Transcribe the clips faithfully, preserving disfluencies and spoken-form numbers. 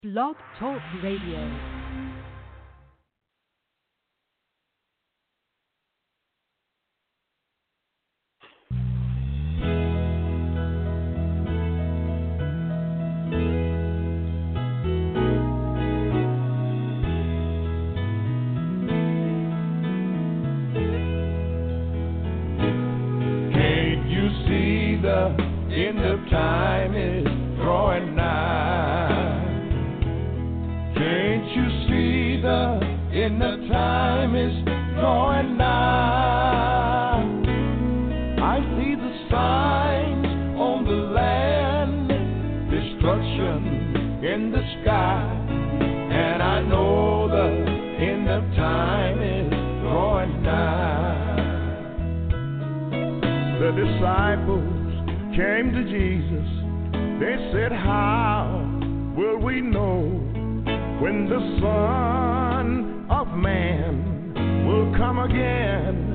Blog Talk Radio. End of time is drawing nigh. Can't you see the end of time is drawing nigh? I see the signs on the land, destruction in the sky, and I know the end of time is drawing nigh. The disciples came to Jesus. They said, how will we know when the Son of Man will come again?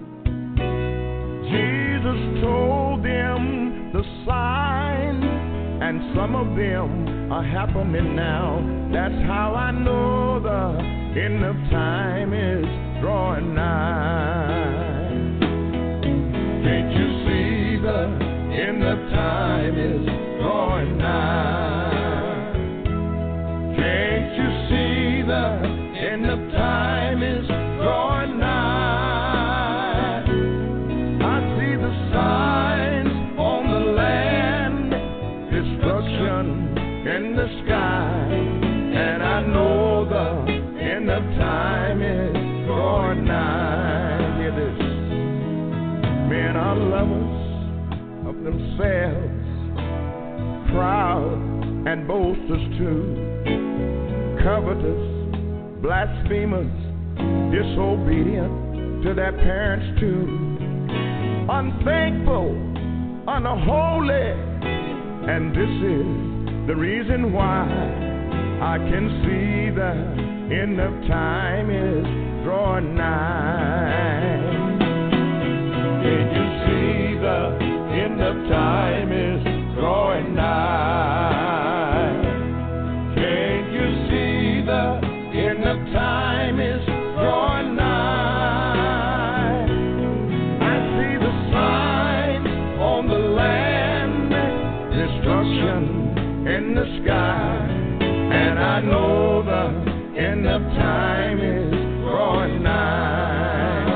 Jesus told them the signs, and some of them are happening now. That's how I know the end of time is drawing nigh. Can't you see the end of time is drawing nigh? Can't you see the end of time is drawing nigh? I see the signs on the land, destruction in the sky, and I know the end of time is drawing nigh. Hear this. Men are lovers themselves, proud and boasters too, covetous, blasphemers, disobedient to their parents too, unthankful, unholy, and this is the reason why I can see the end of time is drawing nigh. Can you see the end of time is drawing nigh? Can't you see the end of time is drawing nigh? I see the signs on the land, destruction in the sky, and I know the end of time is drawing nigh.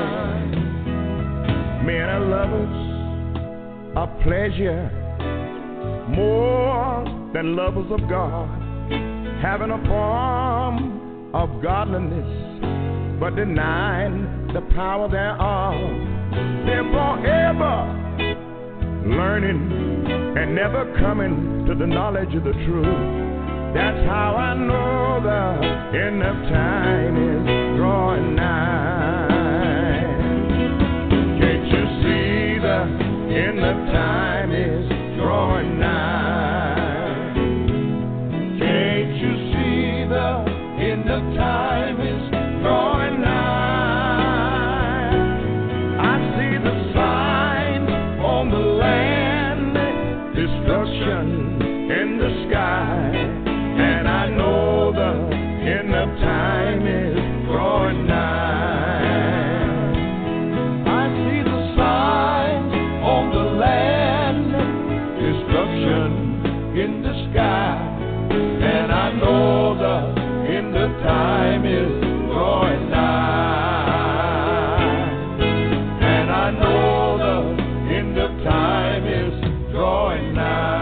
Men are lovers of pleasure more than lovers of God, having a form of godliness but denying the power thereof. They're forever learning and never coming to the knowledge of the truth. That's how I know the end of time is drawing nigh. Can't you see the end of time is drawing nigh? Can't you see the end of time is drawing nigh? I see the signs on the land, destruction in the sky, and I know the end of time is drawing nigh. I see the signs on the land, destruction in the sky, and I know the end of time is drawing nigh. And I know the end of time is drawing nigh.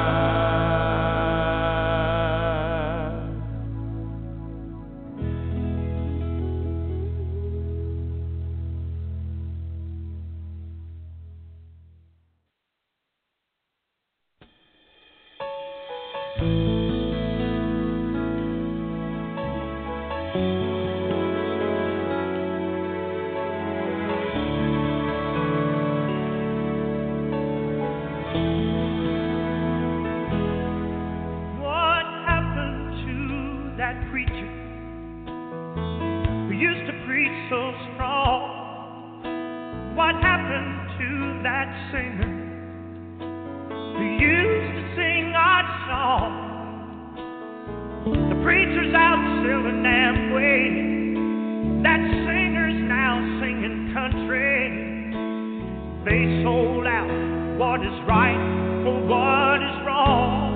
What happened to that singer who used to sing our song? The preachers out selling Amway. That singer's now singing country. They sold out what is right for what is wrong.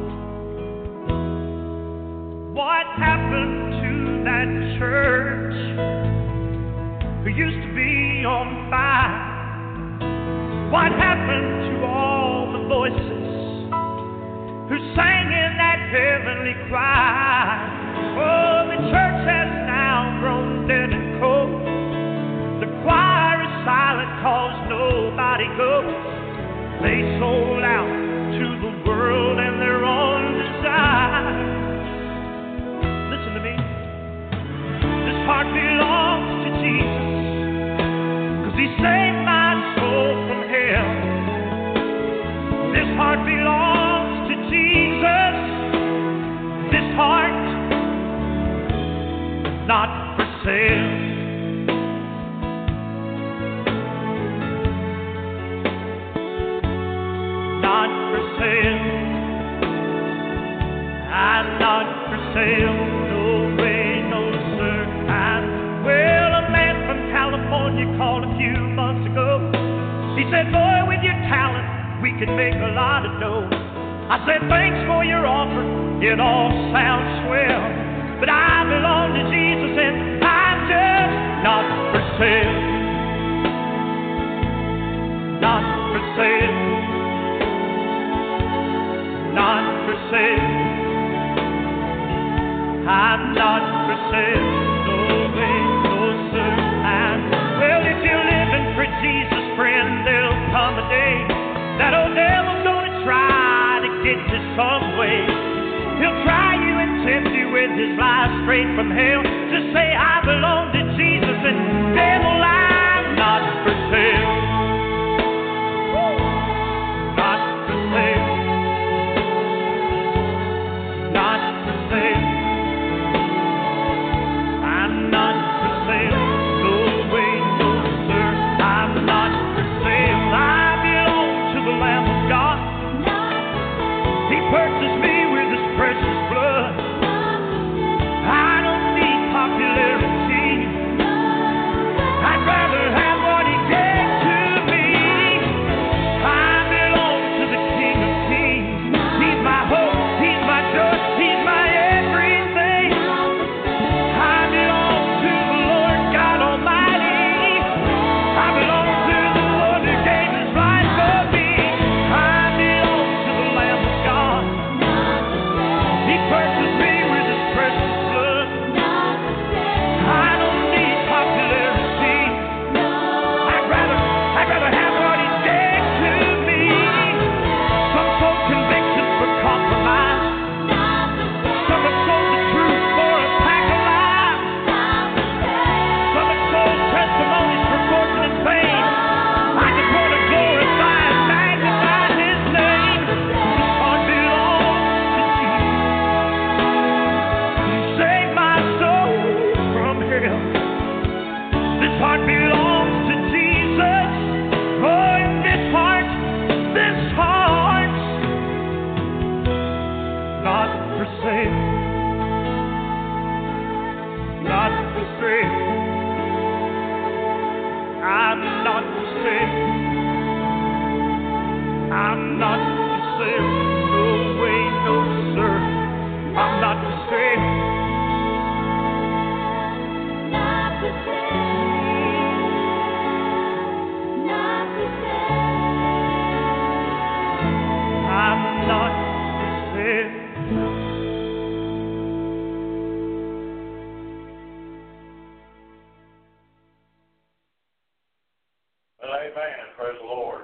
What happened to that church who used to be on fire? What happened to all the voices who sang in that heavenly cry? Oh, the church has now grown dead and cold. The choir is silent 'cause nobody goes. They sold out to the world and their own desire. Listen to me. This heart belongs to Jesus, 'cause he saved my soul from hell. This heart belongs to Jesus. This heart, not for sale. Not for sale. I'm not for sale. No way, no sir. I'm, well, a man from California called a few months ago. He said, boy, with your talent, we could make a lot of dough. I said, thanks for your offer. It all sounds swell. But I belong to Jesus and I'm just not for sale. Not for sale. Not for sale. I'm not for sale. No way, no sir. I'm, well, if you're living for Jesus, friend, there'll come a day that old devil's gonna try to get you some way. He'll try you and tempt you with his lies straight from hell. Just say, I belong to Jesus, and devil, I'm not for sale. Not for sale. Not for sale. I'm not for sale. No way, no sir. I'm not for sale. I belong to the Lamb of God. He purchased me with his precious blood. I don't need popularity. I'd rather have what he gave to me. I belong to the King of Kings. He's my hope. He's my joy. He's my everything. I belong to the Lord God Almighty. I belong to the Lord who gave his life for me. I belong to the Lamb of God. He purchased me with his precious blood. I don't need popularity. I'd rather, I'd rather have what he gave to me. Some sold convictions for compromise. Some have sold the truth for a pack of lies. Some have sold testimonies for fortune and fame. I just want to glorify and magnify his name. This heart belongs to Jesus. He saved my soul from hell. This heart belongs to Jesus. Oh, and this heart, this heart, not for sale. Not for sale. I'm not for sale. I'm not for sale. No way, no sir. I'm not for sale. Not for sale. Not for sale. I'm not for sale. Well, amen. Praise the Lord.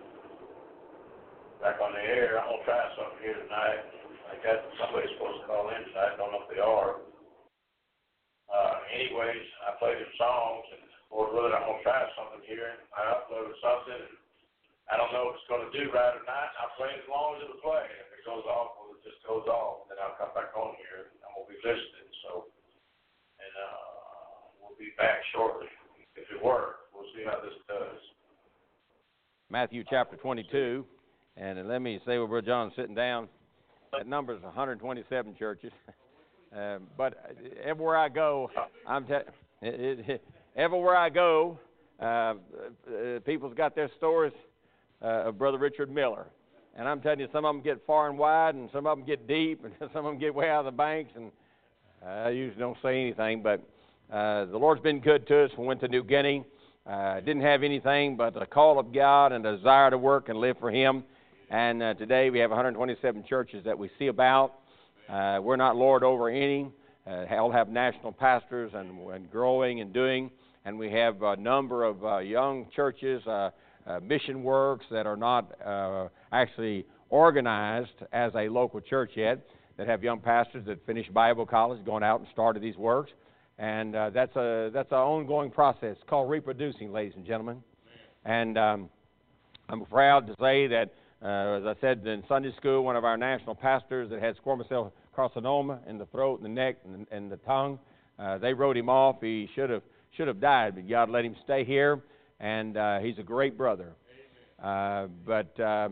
Back on the air. I'm going to try something here tonight. I got somebody's supposed to call in tonight. I don't know if they are. Uh, anyways, I played some songs, and Lord willing, I'm going to try something here. I uploaded something, and I don't know if it's going to do right or not. I'll play as long as it'll play. If it goes off, well, it just goes off. Then I'll come back on here, and I'm going to be listening. So, and uh, we'll be back shortly. If it works, we'll see how this does. Matthew chapter twenty-two, and let me say where Brother John's sitting down. That number is one hundred twenty-seven churches. Uh, but everywhere I go, I'm te- it, it, everywhere I go, uh, uh, people's got their stories uh, of Brother Richard Miller. And I'm telling you, some of them get far and wide, and some of them get deep, and some of them get way out of the banks, and I usually don't say anything, but uh, the Lord's been good to us. We went to New Guinea. Uh, didn't have anything but the call of God and a desire to work and live for Him. And uh, today we have one hundred twenty-seven churches that we see about. Uh, we're not lord over any. Uh, all have national pastors and, and growing and doing. And we have a number of uh, young churches, uh, uh, mission works that are not uh, actually organized as a local church yet, that have young pastors that finished Bible college, going out and started these works. And uh, that's a that's an ongoing process called reproducing, ladies and gentlemen. And um, I'm proud to say that, uh, as I said in Sunday school, one of our national pastors that had squamous cell carcinoma in the throat and the neck and, and the tongue, uh, they wrote him off. He should have should have died, but God let him stay here, and uh, he's a great brother. Uh, but uh,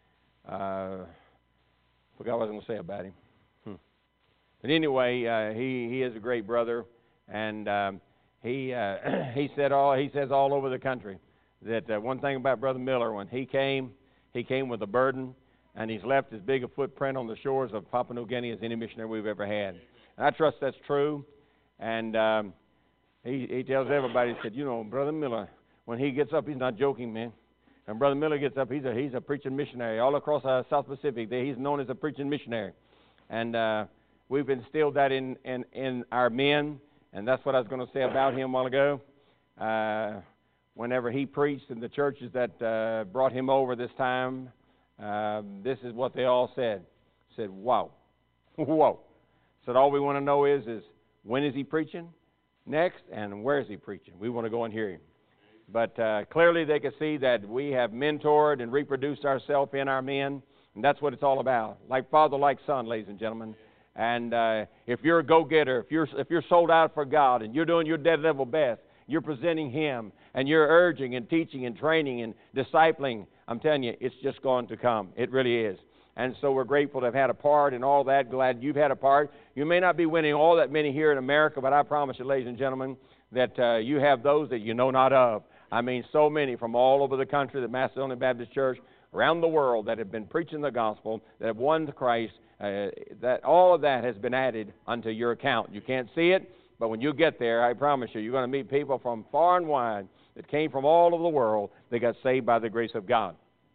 uh, forgot what I was going to say about him. Hmm. But anyway, uh, he he is a great brother, and um, he uh, he said all he says all over the country that uh, one thing about Brother Miller, when he came, he came with a burden, and he's left as big a footprint on the shores of Papua New Guinea as any missionary we've ever had. And I trust that's true. And um, he he tells everybody, he said, you know, Brother Miller, when he gets up, he's not joking, man. And Brother Miller gets up, he's a he's a preaching missionary all across the South Pacific. He's known as a preaching missionary, and uh, we've instilled that in, in in our men, and that's what I was going to say about him a while ago. Uh, whenever he preached in the churches that uh, brought him over this time, uh, this is what they all said. Said, "Wow, whoa." Said, all we want to know is is when is he preaching next, and where is he preaching? We want to go and hear him. But uh, clearly they can see that we have mentored and reproduced ourselves in our men, and that's what it's all about. Like father, like son, ladies and gentlemen. And uh, if you're a go-getter, if you're if you're sold out for God, and you're doing your dead level best, you're presenting Him, and you're urging and teaching and training and discipling, I'm telling you, it's just going to come. It really is. And so we're grateful to have had a part in all that. Glad you've had a part. You may not be winning all that many here in America, but I promise you, ladies and gentlemen, that uh, you have those that you know not of. I mean, so many from all over the country, the Macedonian Baptist Church, around the world, that have been preaching the gospel, that have won to Christ. Uh, that all of that has been added unto your account. You can't see it, but when you get there, I promise you, you're going to meet people from far and wide that came from all over the world that got saved by the grace of God.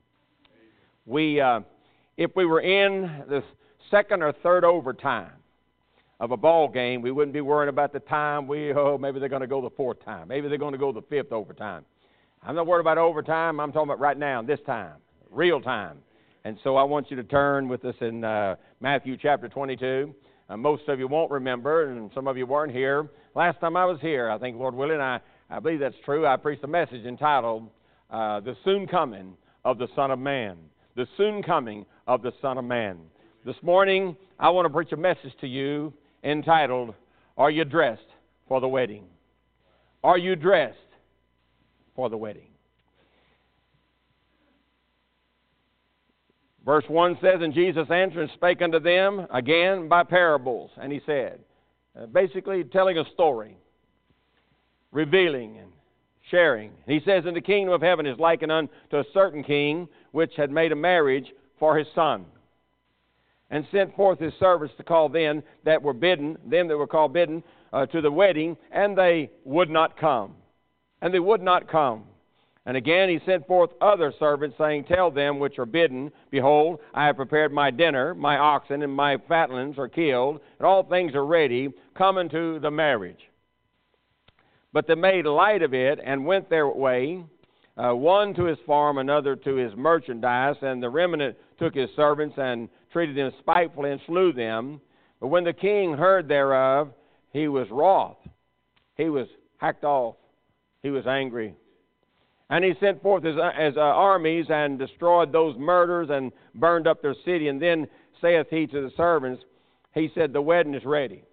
We, uh, if we were in the second or third overtime of a ball game, we wouldn't be worrying about the time. We oh, maybe they're going to go the fourth time. Maybe they're going to go the fifth overtime. I'm not worried about overtime. I'm talking about right now, this time, real time. And so I want you to turn with us in uh, Matthew chapter twenty-two. Uh, most of you won't remember, and some of you weren't here. Last time I was here, I think, Lord willing, I, I believe that's true, I preached a message entitled, uh, The Soon Coming of the Son of Man. The Soon Coming of the Son of Man. This morning, I want to preach a message to you entitled, Are You Dressed for the Wedding? Are you dressed for the wedding? Verse one says, And Jesus answered and spake unto them again by parables. And he said, uh, basically telling a story, revealing and sharing. He says, And the kingdom of heaven is likened unto a certain king, which had made a marriage for his son, and sent forth his servants to call them that were bidden, them that were called bidden, uh, to the wedding, and they would not come. And they would not come. And again he sent forth other servants, saying, Tell them which are bidden, Behold, I have prepared my dinner, my oxen and my fatlings are killed, and all things are ready, come unto the marriage. But they made light of it, and went their way, uh, one to his farm, another to his merchandise, and the remnant took his servants, and treated them spitefully, and slew them. But when the king heard thereof, he was wroth. He was hacked off. He was angry. And he sent forth his, his uh, armies, and destroyed those murders, and burned up their city. And then saith he to the servants, he said, The wedding is ready.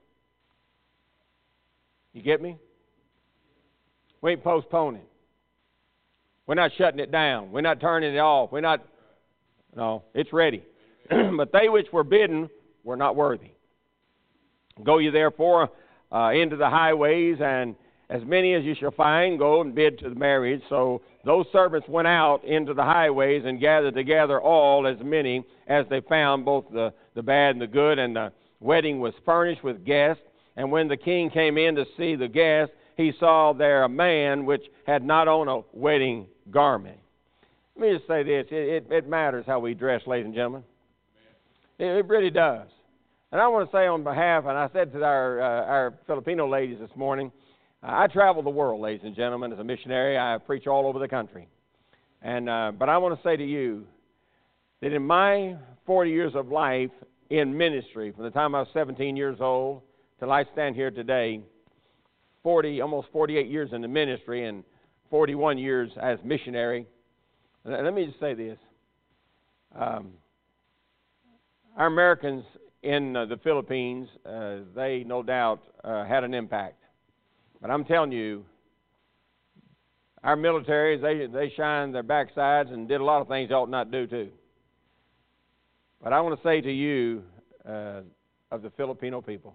You get me? We ain't postponing. We're not shutting it down. We're not turning it off. We're not, no, it's ready. But they which were bidden were not worthy. Go ye therefore uh, into the highways, and as many as you shall find, go and bid to the marriage. So those servants went out into the highways and gathered together all, as many as they found, both the, the bad and the good, and the wedding was furnished with guests. And when the king came in to see the guests, he saw there a man which had not on a wedding garment. Let me just say this. It, it, it matters how we dress, ladies and gentlemen. It, it really does. And I want to say on behalf, and I said to our, uh, our Filipino ladies this morning, I travel the world, ladies and gentlemen, as a missionary. I preach all over the country. And uh, but I want to say to you that in my forty years of life in ministry, from the time I was seventeen years old till I stand here today, forty, almost forty-eight years in the ministry and forty-one years as missionary. Let me just say this. Um, our Americans in uh, the Philippines, uh, they no doubt uh, had an impact. But I'm telling you, our militaries, they, they shined their backsides and did a lot of things they ought not do too. But I want to say to you, uh, of the Filipino people,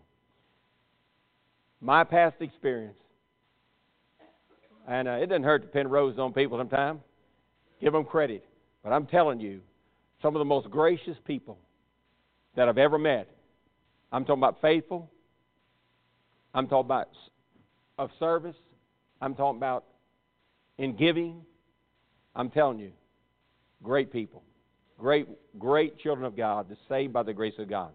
my past experience, and uh, it doesn't hurt to pin roses on people sometimes, give them credit. But I'm telling you, some of the most gracious people that I've ever met, I'm talking about faithful, I'm talking about of service, I'm talking about in giving, I'm telling you, great people, great, great children of God, that's saved by the grace of God.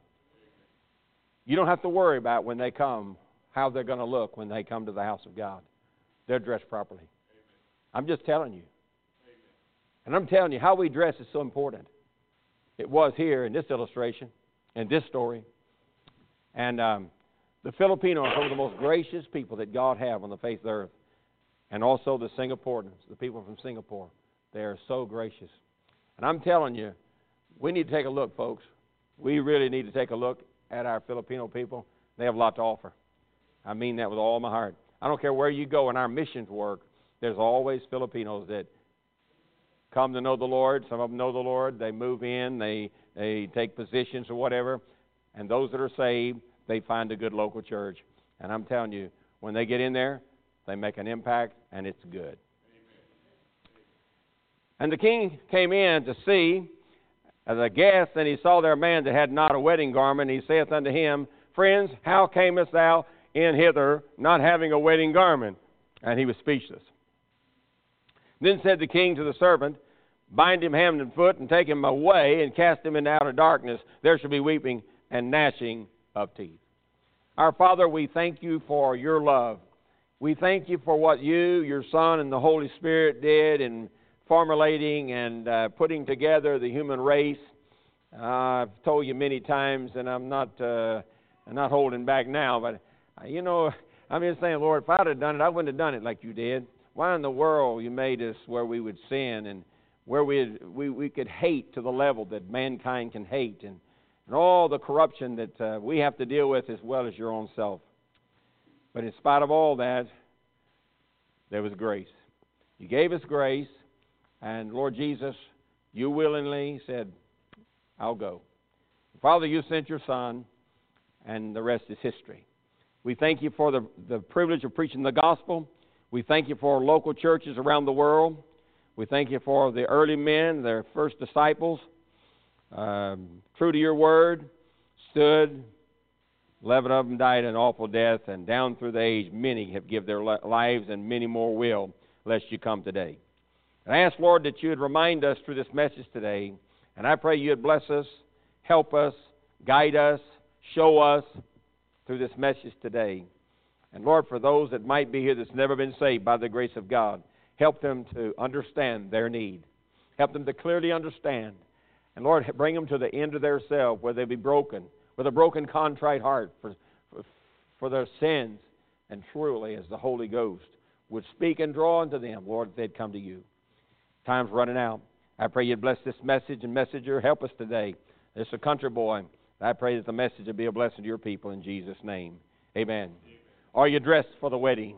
You don't have to worry about when they come, how they're going to look when they come to the house of God. They're dressed properly. I'm just telling you. And I'm telling you, how we dress is so important. It was here in this illustration, in this story. And um, the Filipinos are some of the most gracious people that God have on the face of the earth. And also the Singaporeans, the people from Singapore. They are so gracious. And I'm telling you, we need to take a look, folks. We really need to take a look at our Filipino people. They have a lot to offer. I mean that with all my heart. I don't care where you go in our missions work, there's always Filipinos that come to know the Lord. Some of them know the Lord. They move in. They, they take positions or whatever. And those that are saved, they find a good local church. And I'm telling you, when they get in there, they make an impact, and it's good. Amen. And the king came in to see as a guest, and he saw there a man that had not a wedding garment. He saith unto him, Friends, how camest thou in hither, not having a wedding garment? And he was speechless. Then said the king to the servant, Bind him hand and foot, and take him away, and cast him into outer darkness. There shall be weeping and gnashing of teeth. Our Father, we thank you for your love. We thank you for what you, your Son, and the Holy Spirit did in formulating and uh, putting together the human race. Uh, I've told you many times, and I'm not, uh, I'm not holding back now, but, uh, you know, I'm just saying, Lord, if I'd have done it, I wouldn't have done it like you did. Why in the world you made us where we would sin and where we we, we could hate to the level that mankind can hate, and, and all the corruption that uh, we have to deal with as well as your own self. But in spite of all that, there was grace. You gave us grace, and Lord Jesus, you willingly said, I'll go. Father, you sent your Son, and the rest is history. We thank you for the, the privilege of preaching the gospel. We thank you for local churches around the world. We thank you for the early men, their first disciples, um, true to your word, stood. Eleven of them died an awful death, and down through the age, many have given their lives, and many more will, lest you come today. And I ask, Lord, that you would remind us through this message today, and I pray you would bless us, help us, guide us, show us through this message today. And Lord, for those that might be here that's never been saved by the grace of God, help them to understand their need. Help them to clearly understand. And Lord, bring them to the end of their self where they be broken, with a broken, contrite heart for, for, for their sins. And truly, as the Holy Ghost would speak and draw unto them, Lord, if they'd come to you. Time's running out. I pray you'd bless this message and messenger. Help us today. This is a country boy. I pray that the message will be a blessing to your people in Jesus' name. Amen. Amen. Are you dressed for the wedding?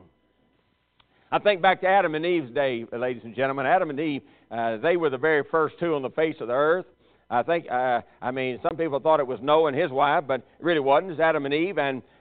I think back to Adam and Eve's day, ladies and gentlemen. Adam and Eve, uh, they were the very first two on the face of the earth. I think, uh, I mean, some people thought it was Noah and his wife, but it really wasn't. It was Adam and Eve. And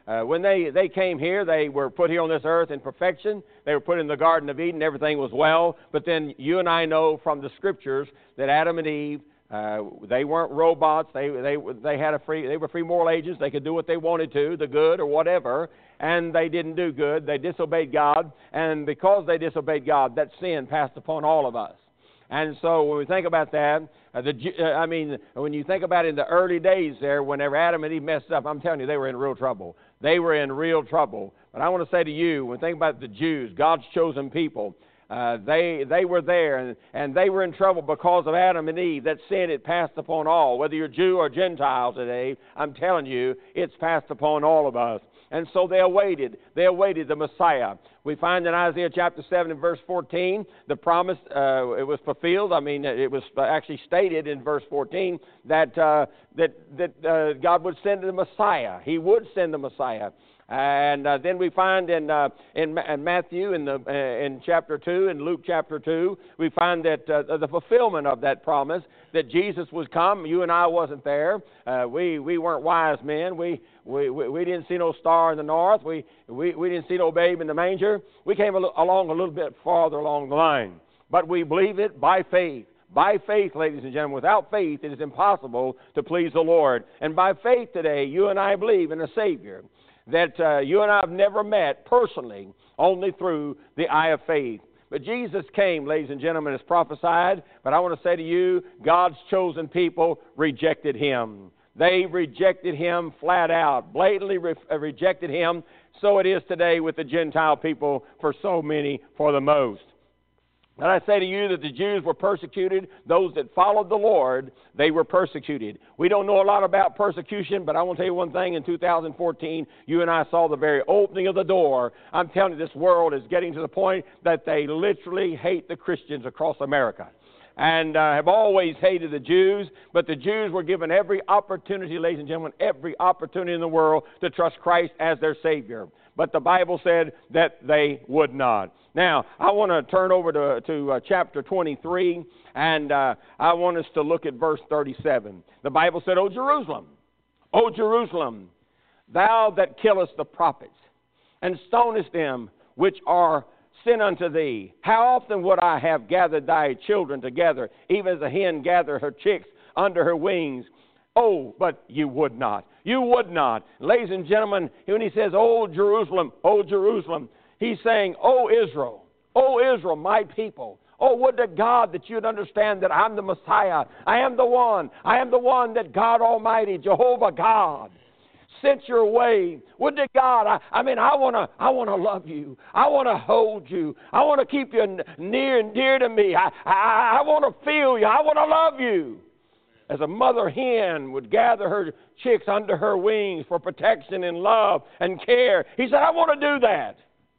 uh, when they, they came here, they were put here on this earth in perfection. They were put in the Garden of Eden. Everything was well. But then you and I know from the Scriptures that Adam and Eve, uh, they weren't robots. They, they, they, had a free, they were free moral agents. They could do what they wanted to, the good or whatever. And they didn't do good. They disobeyed God. And because they disobeyed God, that sin passed upon all of us. And so when we think about that, uh, the, uh, I mean, when you think about it in the early days there, whenever Adam and Eve messed up, I'm telling you, they were in real trouble. They were in real trouble. But I want to say to you, when you think about the Jews, God's chosen people, uh, they they were there, and, and they were in trouble because of Adam and Eve. That sin, it passed upon all. Whether you're Jew or Gentile today, I'm telling you, it's passed upon all of us. And so they awaited. They awaited the Messiah. We find in Isaiah chapter seven and verse fourteen, the promise, uh, it was fulfilled. I mean, it was actually stated in verse fourteen that uh, that that uh, God would send the Messiah. He would send the Messiah. And uh, then we find in, uh, in in Matthew in the uh, in chapter two, in Luke chapter two, we find that uh, the fulfillment of that promise that Jesus would come. You and I wasn't there. Uh, we we weren't wise men. We we we didn't see no star in the north. We we we didn't see no babe in the manger. We came al- along a little bit farther along the line, but we believe it by faith. By faith, ladies and gentlemen. Without faith, it is impossible to please the Lord. And by faith today, you and I believe in a Savior that uh, you and I have never met personally, only through the eye of faith. But Jesus came, ladies and gentlemen, as prophesied. But I want to say to you, God's chosen people rejected Him. They rejected Him flat out, blatantly re- rejected Him. So it is today with the Gentile people, for so many, for the most. And I say to you that the Jews were persecuted. Those that followed the Lord, they were persecuted. We don't know a lot about persecution, but I want to tell you one thing. In two thousand fourteen, you and I saw the very opening of the door. I'm telling you, this world is getting to the point that they literally hate the Christians across America. And uh, have always hated the Jews, but the Jews were given every opportunity, ladies and gentlemen, every opportunity in the world to trust Christ as their Savior. But the Bible said that they would not. Now, I want to turn over to, to uh, chapter twenty-three, and uh, I want us to look at verse thirty-seven. The Bible said, O Jerusalem, O Jerusalem, thou that killest the prophets, and stonest them which are sent unto thee, how often would I have gathered thy children together, even as a hen gathereth her chicks under her wings? Oh, but you would not. You would not. Ladies and gentlemen, when he says, O Jerusalem, O Jerusalem, he's saying, O Israel, O Israel, my people. Oh, would to God that you'd understand that I'm the Messiah. I am the one. I am the one that God Almighty, Jehovah God, sent your way. Would to God, I, I mean, I want to I want to love you. I want to hold you. I want to keep you n- near and dear to me. I, I, I want to feel you. I want to love you. As a mother hen would gather her chicks under her wings for protection and love and care. He said, I want to do that.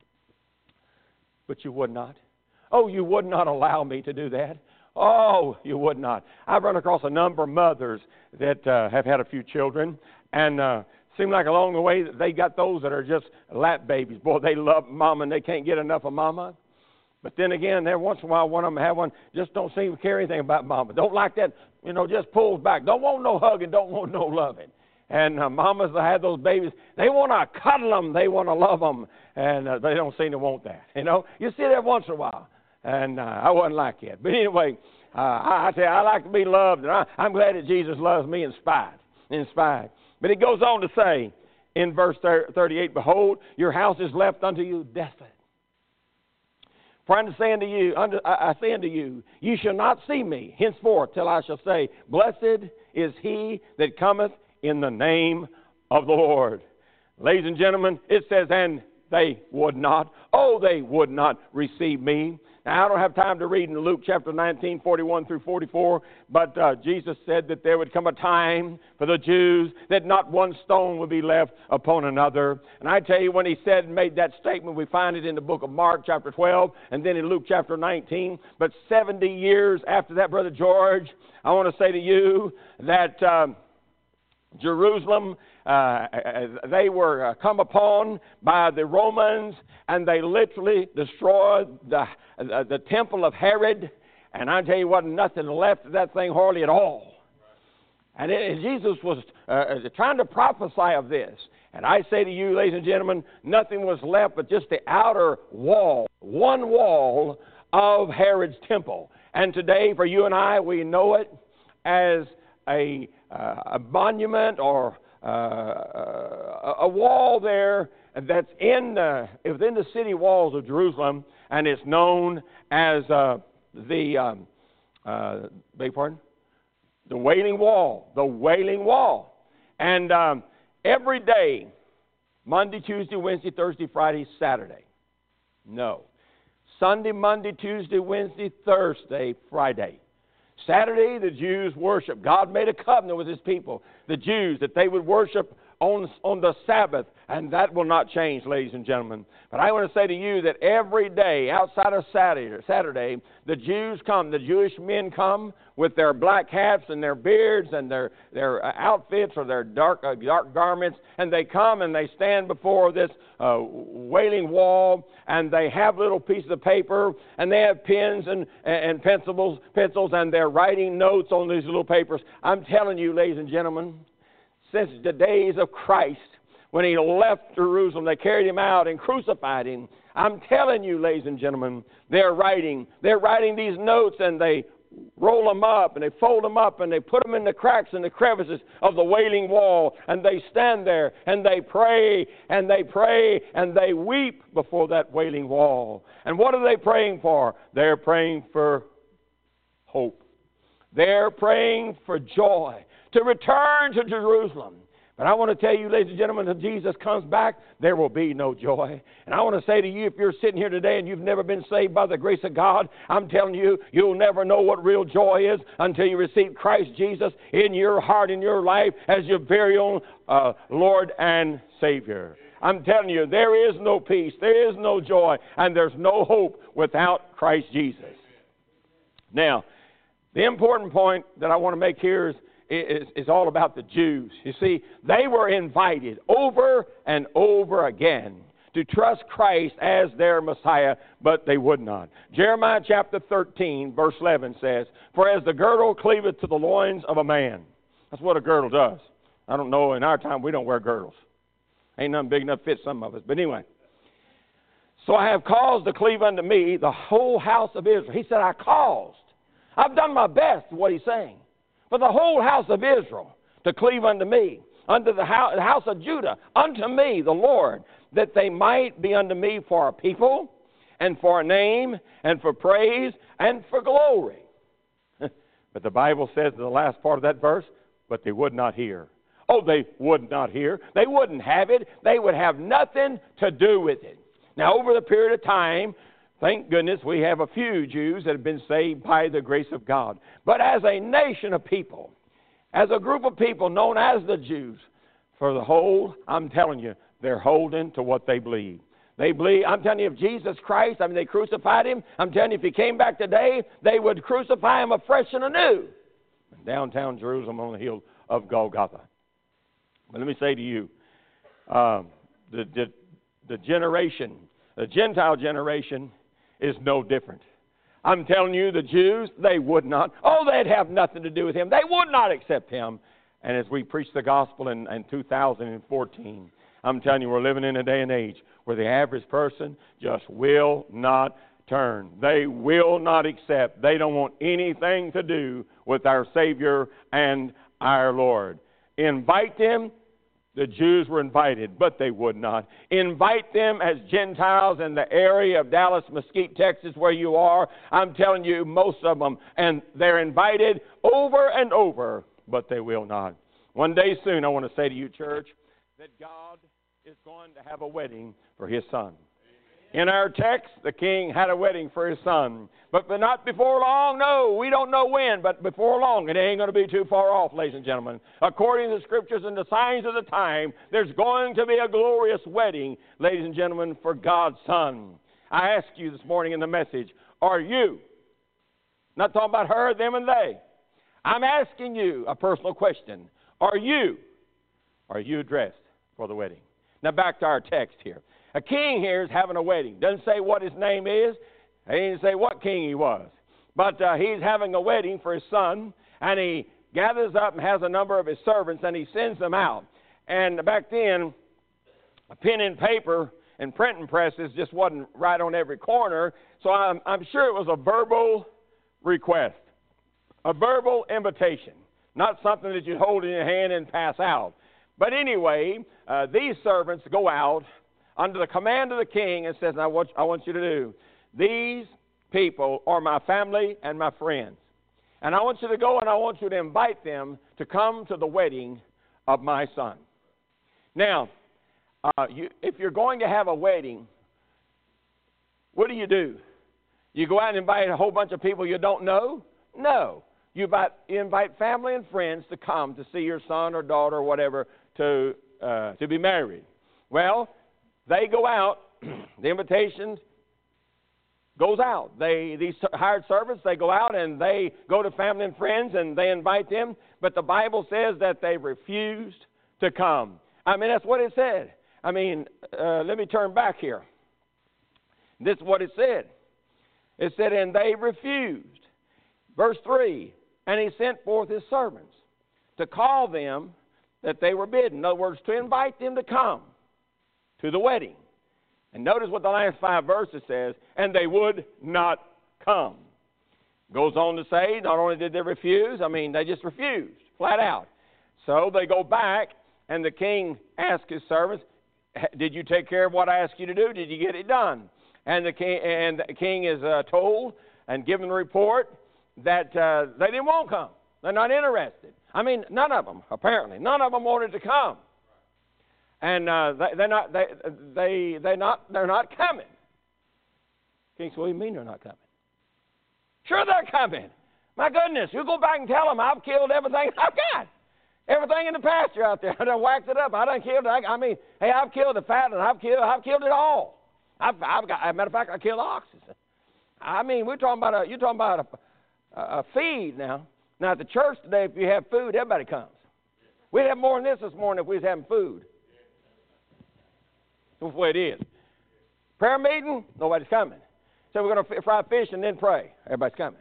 But you would not. Oh, you would not allow me to do that. Oh, you would not. I've run across a number of mothers that uh, have had a few children, and uh, seem like along the way that they got those that are just lap babies. Boy, they love mama and they can't get enough of mama. But then again, every once in a while, one of them have one, just don't seem to care anything about mama. Don't like that, you know, just pulls back. Don't want no hugging, don't want no loving. And uh, mamas that have those babies, they want to cuddle them, they want to love them, and uh, they don't seem to want that. You know, you see that once in a while, and uh, I wasn't like that. But anyway, uh, I, I tell you, I like to be loved, and I, I'm glad that Jesus loves me in spite, in spite. But it goes on to say in verse thirty-eight, Behold, your house is left unto you desolate. For I say unto you, unto, I, I say unto you, you shall not see me henceforth till I shall say, Blessed is he that cometh in the name of the Lord. Ladies and gentlemen, it says, and they would not. Oh, they would not receive me. Now, I don't have time to read in Luke chapter nineteen, forty-one through forty-four, but uh, Jesus said that there would come a time for the Jews that not one stone would be left upon another. And I tell you, when he said and made that statement, we find it in the book of Mark chapter twelve, and then in Luke chapter nineteen. But seventy years after that, Brother George, I want to say to you that Um, Jerusalem, uh, they were uh, come upon by the Romans, and they literally destroyed the, the the temple of Herod. And I tell you, wasn't nothing left of that thing hardly at all. And, it, and Jesus was uh, trying to prophesy of this. And I say to you, ladies and gentlemen, nothing was left but just the outer wall, one wall of Herod's temple. And today, for you and I, we know it as a, uh, a monument or uh, a, a wall there that's in the, within the city walls of Jerusalem, and it's known as uh, the, um, uh, beg your pardon? The Wailing Wall, the Wailing Wall. And um, every day, Monday, Tuesday, Wednesday, Thursday, Friday, Saturday. No. Sunday, Monday, Tuesday, Wednesday, Thursday, Friday. Saturday, the Jews worship. God made a covenant with His people, the Jews, that they would worship on, on the Sabbath, and that will not change, ladies and gentlemen. But I want to say to you that every day, outside of Saturday, Saturday, the Jews come, the Jewish men come with their black hats and their beards and their, their outfits or their dark, uh, dark garments, and they come and they stand before this uh, Wailing Wall, and they have little pieces of paper, and they have pens and, and pencils, pencils, and they're writing notes on these little papers. I'm telling you, ladies and gentlemen, since the days of Christ, when He left Jerusalem, they carried Him out and crucified Him. I'm telling you, ladies and gentlemen, they're writing. They're writing these notes, and they roll them up, and they fold them up, and they put them in the cracks and the crevices of the Wailing Wall, and they stand there, and they pray, and they pray, and they weep before that Wailing Wall. And what are they praying for? They're praying for hope. They're praying for joy, to return to Jerusalem. But I want to tell you, ladies and gentlemen, if Jesus comes back, there will be no joy. And I want to say to you, if you're sitting here today and you've never been saved by the grace of God, I'm telling you, you'll never know what real joy is until you receive Christ Jesus in your heart, in your life, as your very own uh, Lord and Savior. I'm telling you, there is no peace, there is no joy, and there's no hope without Christ Jesus. Now, the important point that I want to make here is Is, is all about the Jews. You see, they were invited over and over again to trust Christ as their Messiah, but they would not. Jeremiah chapter thirteen, verse eleven says, "For as the girdle cleaveth to the loins of a man." That's what a girdle does. I don't know, in our time we don't wear girdles. Ain't nothing big enough to fit some of us. But anyway. "So I have caused to cleave unto me the whole house of Israel." He said, I caused. I've done my best, is what he's saying. For the whole house of Israel to cleave unto me, unto the house, the house of Judah, unto me, the Lord, that they might be unto me for a people, and for a name, and for praise, and for glory. But the Bible says in the last part of that verse, but they would not hear. Oh, they would not hear. They wouldn't have it. They would have nothing to do with it. Now, over the period of time, thank goodness we have a few Jews that have been saved by the grace of God. But as a nation of people, as a group of people known as the Jews, for the whole, I'm telling you, they're holding to what they believe. They believe, I'm telling you, if Jesus Christ, I mean, they crucified Him. I'm telling you, if He came back today, they would crucify Him afresh and anew. In downtown Jerusalem on the hill of Golgotha. But let me say to you, um, the, the, the generation, the Gentile generation, is no different. I'm telling you, the Jews, they would not. Oh, they'd have nothing to do with Him. They would not accept Him. And as we preach the gospel in, in two thousand fourteen, I'm telling you, we're living in a day and age where the average person just will not turn. They will not accept. They don't want anything to do with our Savior and our Lord. Invite them. The Jews were invited, but they would not. Invite them as Gentiles in the area of Dallas, Mesquite, Texas, where you are. I'm telling you, most of them, and they're invited over and over, but they will not. One day soon, I want to say to you, church, that God is going to have a wedding for His Son. In our text, the king had a wedding for his son. But, but not before long, no. We don't know when, but before long. It ain't going to be too far off, ladies and gentlemen. According to the Scriptures and the signs of the time, there's going to be a glorious wedding, ladies and gentlemen, for God's Son. I ask you this morning in the message, are you, not talking about her, them, and they, I'm asking you a personal question. Are you, are you dressed for the wedding? Now back to our text here. A king here is having a wedding. Doesn't say what his name is. He didn't say what king he was. But uh, he's having a wedding for his son, and he gathers up and has a number of his servants, and he sends them out. And back then, a pen and paper and printing presses just wasn't right on every corner. So I'm, I'm sure it was a verbal request, a verbal invitation, not something that you hold in your hand and pass out. But anyway, uh, these servants go out under the command of the king and says, now what I want you to do, these people are my family and my friends. And I want you to go and I want you to invite them to come to the wedding of my son. Now, uh, you, if you're going to have a wedding, what do you do? You go out and invite a whole bunch of people you don't know? No. You invite, you invite family and friends to come to see your son or daughter or whatever to, uh, to be married. Well, they go out, the invitation goes out. They, these hired servants, they go out and they go to family and friends and they invite them, but the Bible says that they refused to come. I mean, that's what it said. I mean, uh, let me turn back here. This is what it said. It said, and they refused. Verse three, and he sent forth his servants to call them that they were bidden. In other words, to invite them to come to the wedding. And notice what the last five verses says, and they would not come. Goes on to say, not only did they refuse, I mean, they just refused, flat out. So they go back, and the king asked his servants, did you take care of what I asked you to do? Did you get it done? And the king, and the king is uh, told and given the report that uh, they didn't want to come. They're not interested. I mean, none of them, apparently. None of them wanted to come. And uh, they, they're not, they, they, they not, they're not coming. King said, what do you mean they're not coming? Sure they're coming. My goodness, you go back and tell them I've killed everything I've got. Everything in the pasture out there. I done whacked it up. I done killed it. I, I mean, hey, I've killed the fat and I've killed, I've killed it all. I've, I've got, as a matter of fact, I killed oxen. I mean, we're talking about a, you're talking about a, a, a feed now. Now, at the church today, if you have food, everybody comes. We'd have more than this this morning if we was having food. That's the way it is. Prayer meeting, nobody's coming. So we're going to fry fish and then pray. Everybody's coming.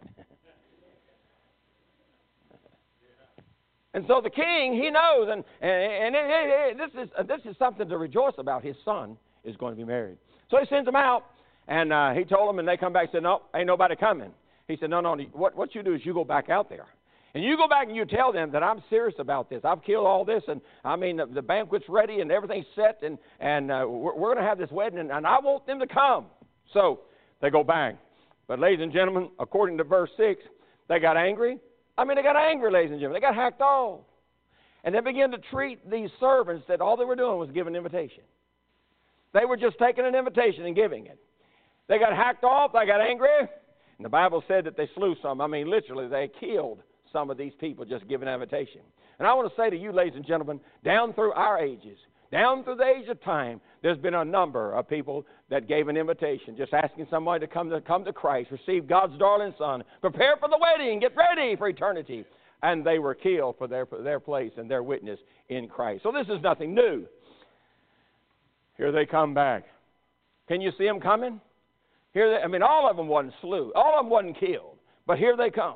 And so the king, he knows, and, and, and it, it, it, this, is, uh, this is something to rejoice about. His son is going to be married. So he sends them out, and uh, he told them, and they come back and said, no, ain't nobody coming. He said, no, no, what, what you do is you go back out there. And you go back and you tell them that I'm serious about this. I've killed all this, and I mean, the, the banquet's ready and everything's set, and, and uh, we're, we're going to have this wedding, and, and I want them to come. So they go back. But ladies and gentlemen, according to verse six, they got angry. I mean, they got angry, ladies and gentlemen. They got hacked off. And they began to treat these servants that all they were doing was giving an invitation. They were just taking an invitation and giving it. They got hacked off. They got angry. And the Bible said that they slew some. I mean, literally, they killed some of these people just giving an invitation. And I want to say to you, ladies and gentlemen, down through our ages, down through the age of time, there's been a number of people that gave an invitation, just asking somebody to come to come to Christ, receive God's darling Son, prepare for the wedding, get ready for eternity. And they were killed for their, for their place and their witness in Christ. So this is nothing new. Here they come back. Can you see them coming? Here they, I mean, all of them wasn't slew. All of them wasn't killed. But here they come.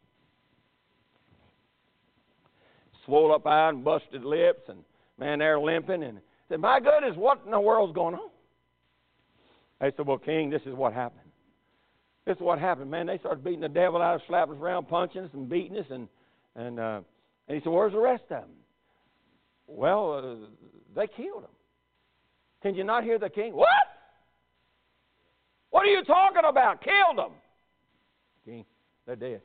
Swole up eye and busted lips, and man, they're limping. And said, my goodness, what in the world's going on? They said, well, King, this is what happened. This is what happened, man. They started beating the devil out, slapping us around, punching us and beating us. And, and, uh, and he said, where's the rest of them? Well, uh, they killed them. Can you not hear the king? What? What are you talking about? Killed them. King, they're dead.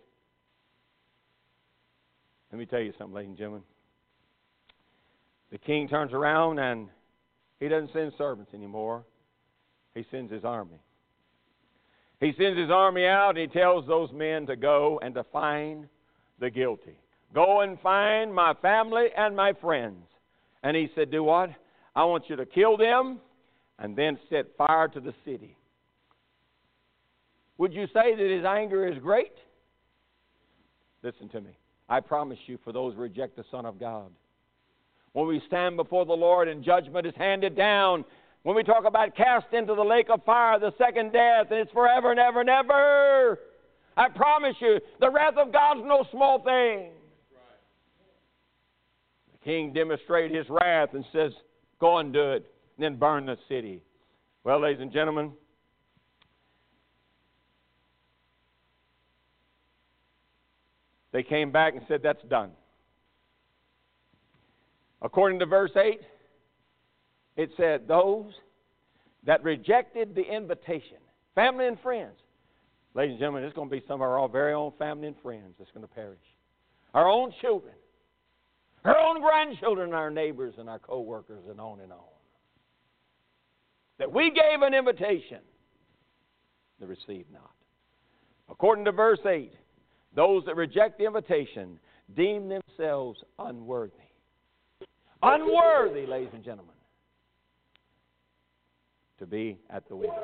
Let me tell you something, ladies and gentlemen. The king turns around and he doesn't send servants anymore. He sends his army. He sends his army out and he tells those men to go and to find the guilty. Go and find my family and my friends. And he said, do what? I want you to kill them and then set fire to the city. Would you say that his anger is great? Listen to me. I promise you, for those who reject the Son of God, when we stand before the Lord and judgment is handed down, when we talk about cast into the lake of fire, the second death, and it's forever and ever and ever, I promise you, the wrath of God's no small thing. The king demonstrated his wrath and says, go and do it. and then burn the city. Well, ladies and gentlemen, they came back and said, that's done. According to verse eight, it said, those that rejected the invitation, family and friends. Ladies and gentlemen, it's going to be some of our very own family and friends that's going to perish. Our own children, our own grandchildren, our neighbors and our co-workers, and on and on. That we gave an invitation, they received not. According to verse eight, those that reject the invitation deem themselves unworthy. Unworthy, ladies and gentlemen, to be at the wedding.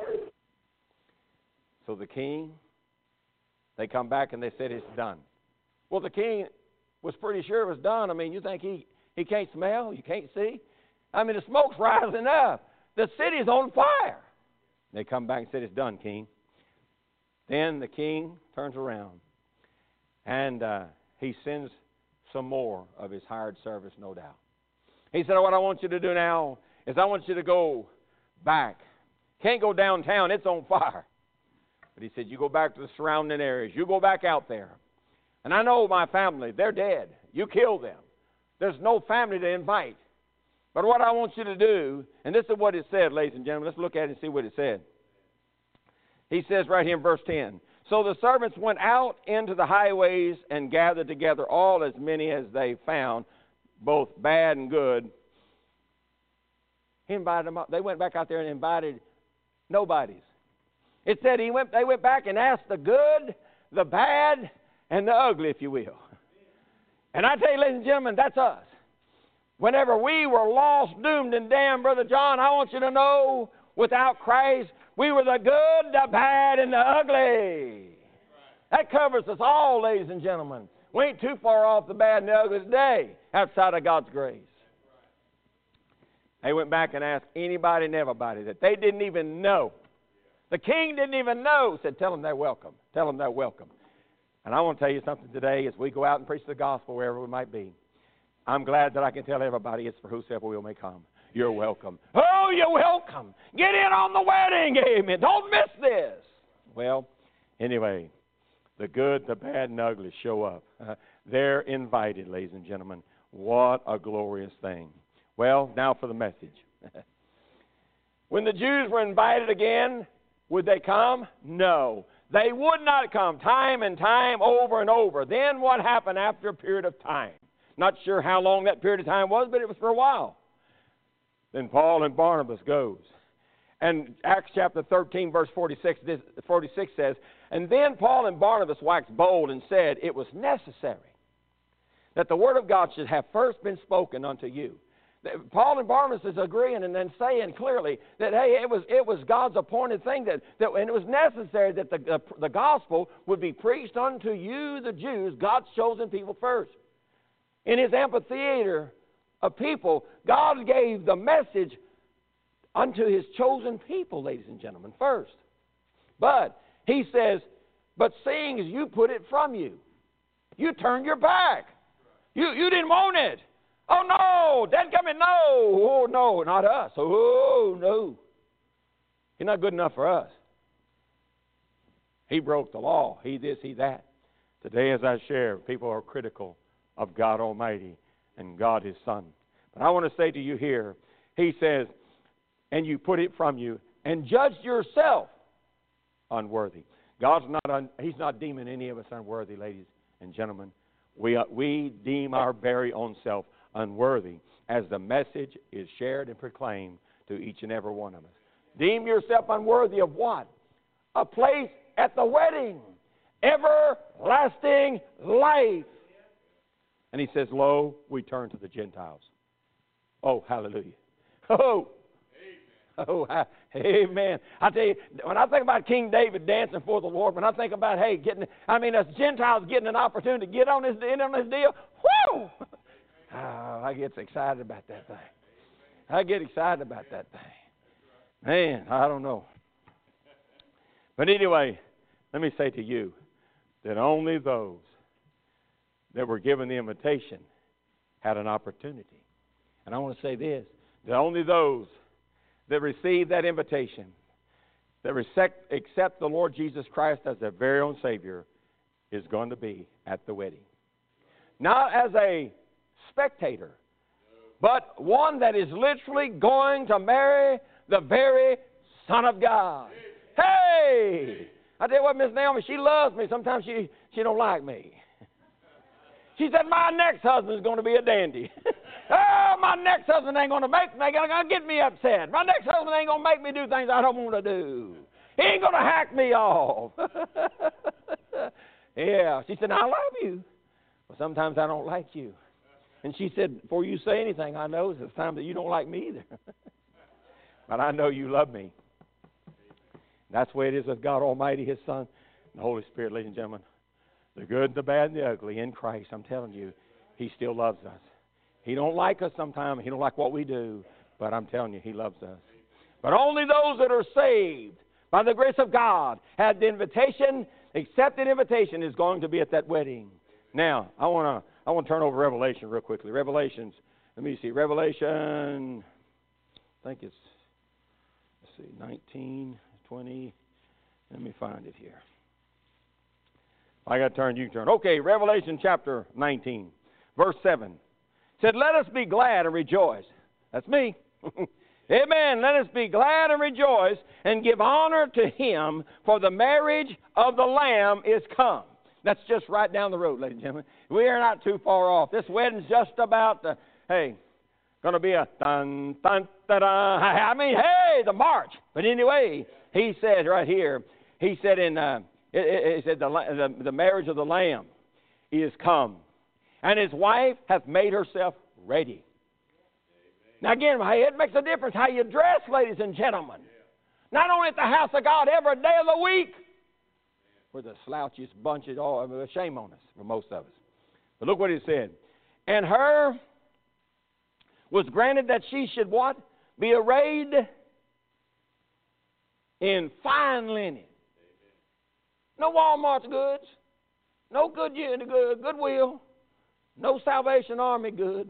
So the king, they come back and they said it's done. Well, the king was pretty sure it was done. I mean, you think he, he can't smell? You can't see? I mean, the smoke's rising up. The city's on fire. They come back and said, it's done, king. Then the king turns around and uh, he sends some more of his hired service, no doubt. He said, what I want you to do now is I want you to go back. Can't go downtown. It's on fire. But he said, you go back to the surrounding areas. You go back out there. And I know my family, they're dead. You kill them. There's no family to invite. But what I want you to do, and this is what it said, ladies and gentlemen. Let's look at it and see what it said. He says right here in verse ten, so the servants went out into the highways and gathered together all as many as they found, both bad and good. He invited them up. They went back out there and invited nobodies. It said he went. They went back and asked the good, the bad, and the ugly, if you will. And I tell you, ladies and gentlemen, that's us. Whenever we were lost, doomed, and damned, Brother John, I want you to know, without Christ, we were the good, the bad, and the ugly. That covers us all, ladies and gentlemen. We ain't too far off the bad and the ugly today, outside of God's grace. They went back and asked anybody and everybody that they didn't even know. The king didn't even know. Said, tell them they're welcome. Tell them they're welcome. And I want to tell you something today as we go out and preach the gospel wherever we might be. I'm glad that I can tell everybody it's for whosoever will may come. You're welcome. Oh, you're welcome. Get in on the wedding. Amen. Don't miss this. Well, anyway, the good, the bad, and ugly show up. Uh, they're invited, ladies and gentlemen. What a glorious thing. Well, now for the message. When the Jews were invited again, would they come? No. They would not come, time and time, over and over. Then what happened after a period of time? Not sure how long that period of time was, but it was for a while. Then Paul and Barnabas goes. And Acts chapter thirteen, verse forty-six, this, forty-six says, and then Paul and Barnabas waxed bold and said, it was necessary that the word of God should have first been spoken unto you. Paul and Barnabas is agreeing and then saying clearly that, hey, it was it was God's appointed thing, that, that and it was necessary that the, the, the gospel would be preached unto you, the Jews, God's chosen people first. In his amphitheater of people, God gave the message unto his chosen people, ladies and gentlemen, first. But he says, but seeing as you put it from you, you turned your back. You, you didn't want it. Oh, no, Dad coming, no. Oh, no, not us. Oh, no. He's not good enough for us. He broke the law. He this, he that. Today, as I share, people are critical of God Almighty and God His Son. But I want to say to you here, he says, and you put it from you and judged yourself unworthy. God's not, un, He's not deeming any of us unworthy, ladies and gentlemen. We, uh, we deem our very own self unworthy as the message is shared and proclaimed to each and every one of us. Deem yourself unworthy of what? A place at the wedding. Everlasting life. And he says, lo, we turn to the Gentiles. Oh, hallelujah. Oh, oh, amen. I tell you, when I think about King David dancing for the Lord, when I think about, hey, getting, I mean, us Gentiles getting an opportunity to get on this, in on this deal, whoo! Oh, I get excited about that thing. I get excited about that thing. Man, I don't know. But anyway, let me say to you that only those that were given the invitation had an opportunity. And I want to say this, that only those that receive that invitation, that accept, accept the Lord Jesus Christ as their very own Savior, is going to be at the wedding. Not as a spectator, but one that is literally going to marry the very Son of God. Hey! I tell you what, Miss Naomi, she loves me. Sometimes she, she don't like me. She said, my next husband is going to be a dandy. Oh, my next husband ain't going to make me, going to get me upset. My next husband ain't going to make me do things I don't want to do. He ain't going to hack me off. Yeah. She said, I love you. But sometimes I don't like you. And she said, before you say anything, I know it's time that you don't like me either. But I know you love me. That's the way it is with God Almighty, His Son, and the Holy Spirit, ladies and gentlemen. The good, the bad, and the ugly in Christ, I'm telling you, He still loves us. He don't like us sometimes. He don't like what we do. But I'm telling you, He loves us. But only those that are saved by the grace of God had the invitation, accepted invitation, is going to be at that wedding. Now, I want to I want to turn over Revelation real quickly. Revelations, let me see. Revelation, I think it's, let's see, nineteen, twenty. Let me find it here. I got to turn, you can turn. Okay, Revelation chapter nineteen, verse seven. It said, let us be glad and rejoice. That's me. Amen. Let us be glad and rejoice and give honor to Him, for the marriage of the Lamb is come. That's just right down the road, ladies and gentlemen. We are not too far off. This wedding's just about, the, hey, going to be a dun, dun, dun, dun. I mean, hey, the march. But anyway, He said right here, He said in... Uh, It, it said the, the, the marriage of the Lamb is come, and His wife hath made herself ready. Amen. Now again, hey, it makes a difference how you dress, ladies and gentlemen. Yeah. Not only at the house of God every day of the week. Yeah. We're the slouchiest bunch at all. I mean, shame on us for most of us. But look what it said. And her was granted that she should what? Be arrayed in fine linen. No Walmart's goods, no good, Goodwill, no Salvation Army goods.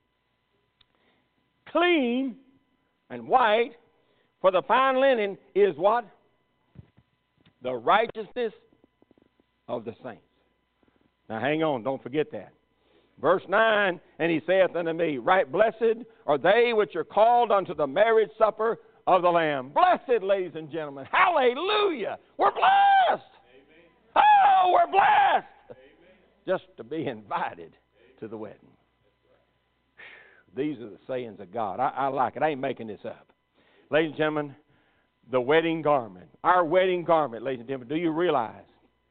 Clean and white, for the fine linen is what? The righteousness of the saints. Now hang on, don't forget that. Verse nine, and He saith unto me, right blessed are they which are called unto the marriage supper of the Lamb. Blessed, ladies and gentlemen. Hallelujah. We're blessed. Oh, we're blessed. Amen. Just to be invited Amen. To the wedding. These are the sayings of God. I, I like it. I ain't making this up. Ladies and gentlemen, the wedding garment, our wedding garment, ladies and gentlemen, do you realize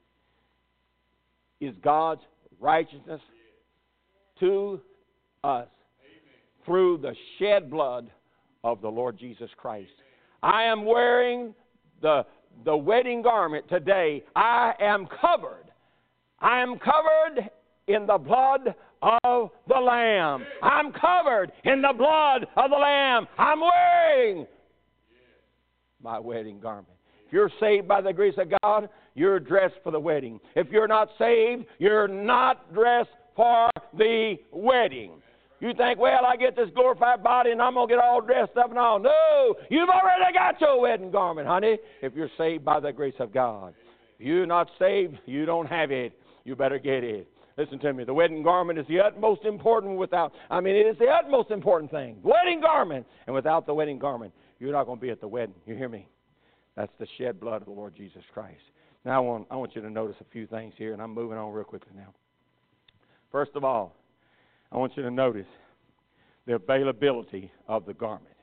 is God's righteousness to us Amen. Through the shed blood of the Lord Jesus Christ. I am wearing the The wedding garment today. I am covered. I am covered in the blood of the Lamb. I'm covered in the blood of the Lamb. I'm wearing my wedding garment. If you're saved by the grace of God, you're dressed for the wedding. If you're not saved, you're not dressed for the wedding. You think, well, I get this glorified body and I'm going to get all dressed up and all. No, you've already got your wedding garment, honey, if you're saved by the grace of God. If you're not saved, you don't have it. You better get it. Listen to me. The wedding garment is the utmost important without, I mean, it is the utmost important thing. Wedding garment. And without the wedding garment, you're not going to be at the wedding. You hear me? That's the shed blood of the Lord Jesus Christ. Now, I want, I want you to notice a few things here, and I'm moving on real quickly now. First of all, I want you to notice the availability of the garment.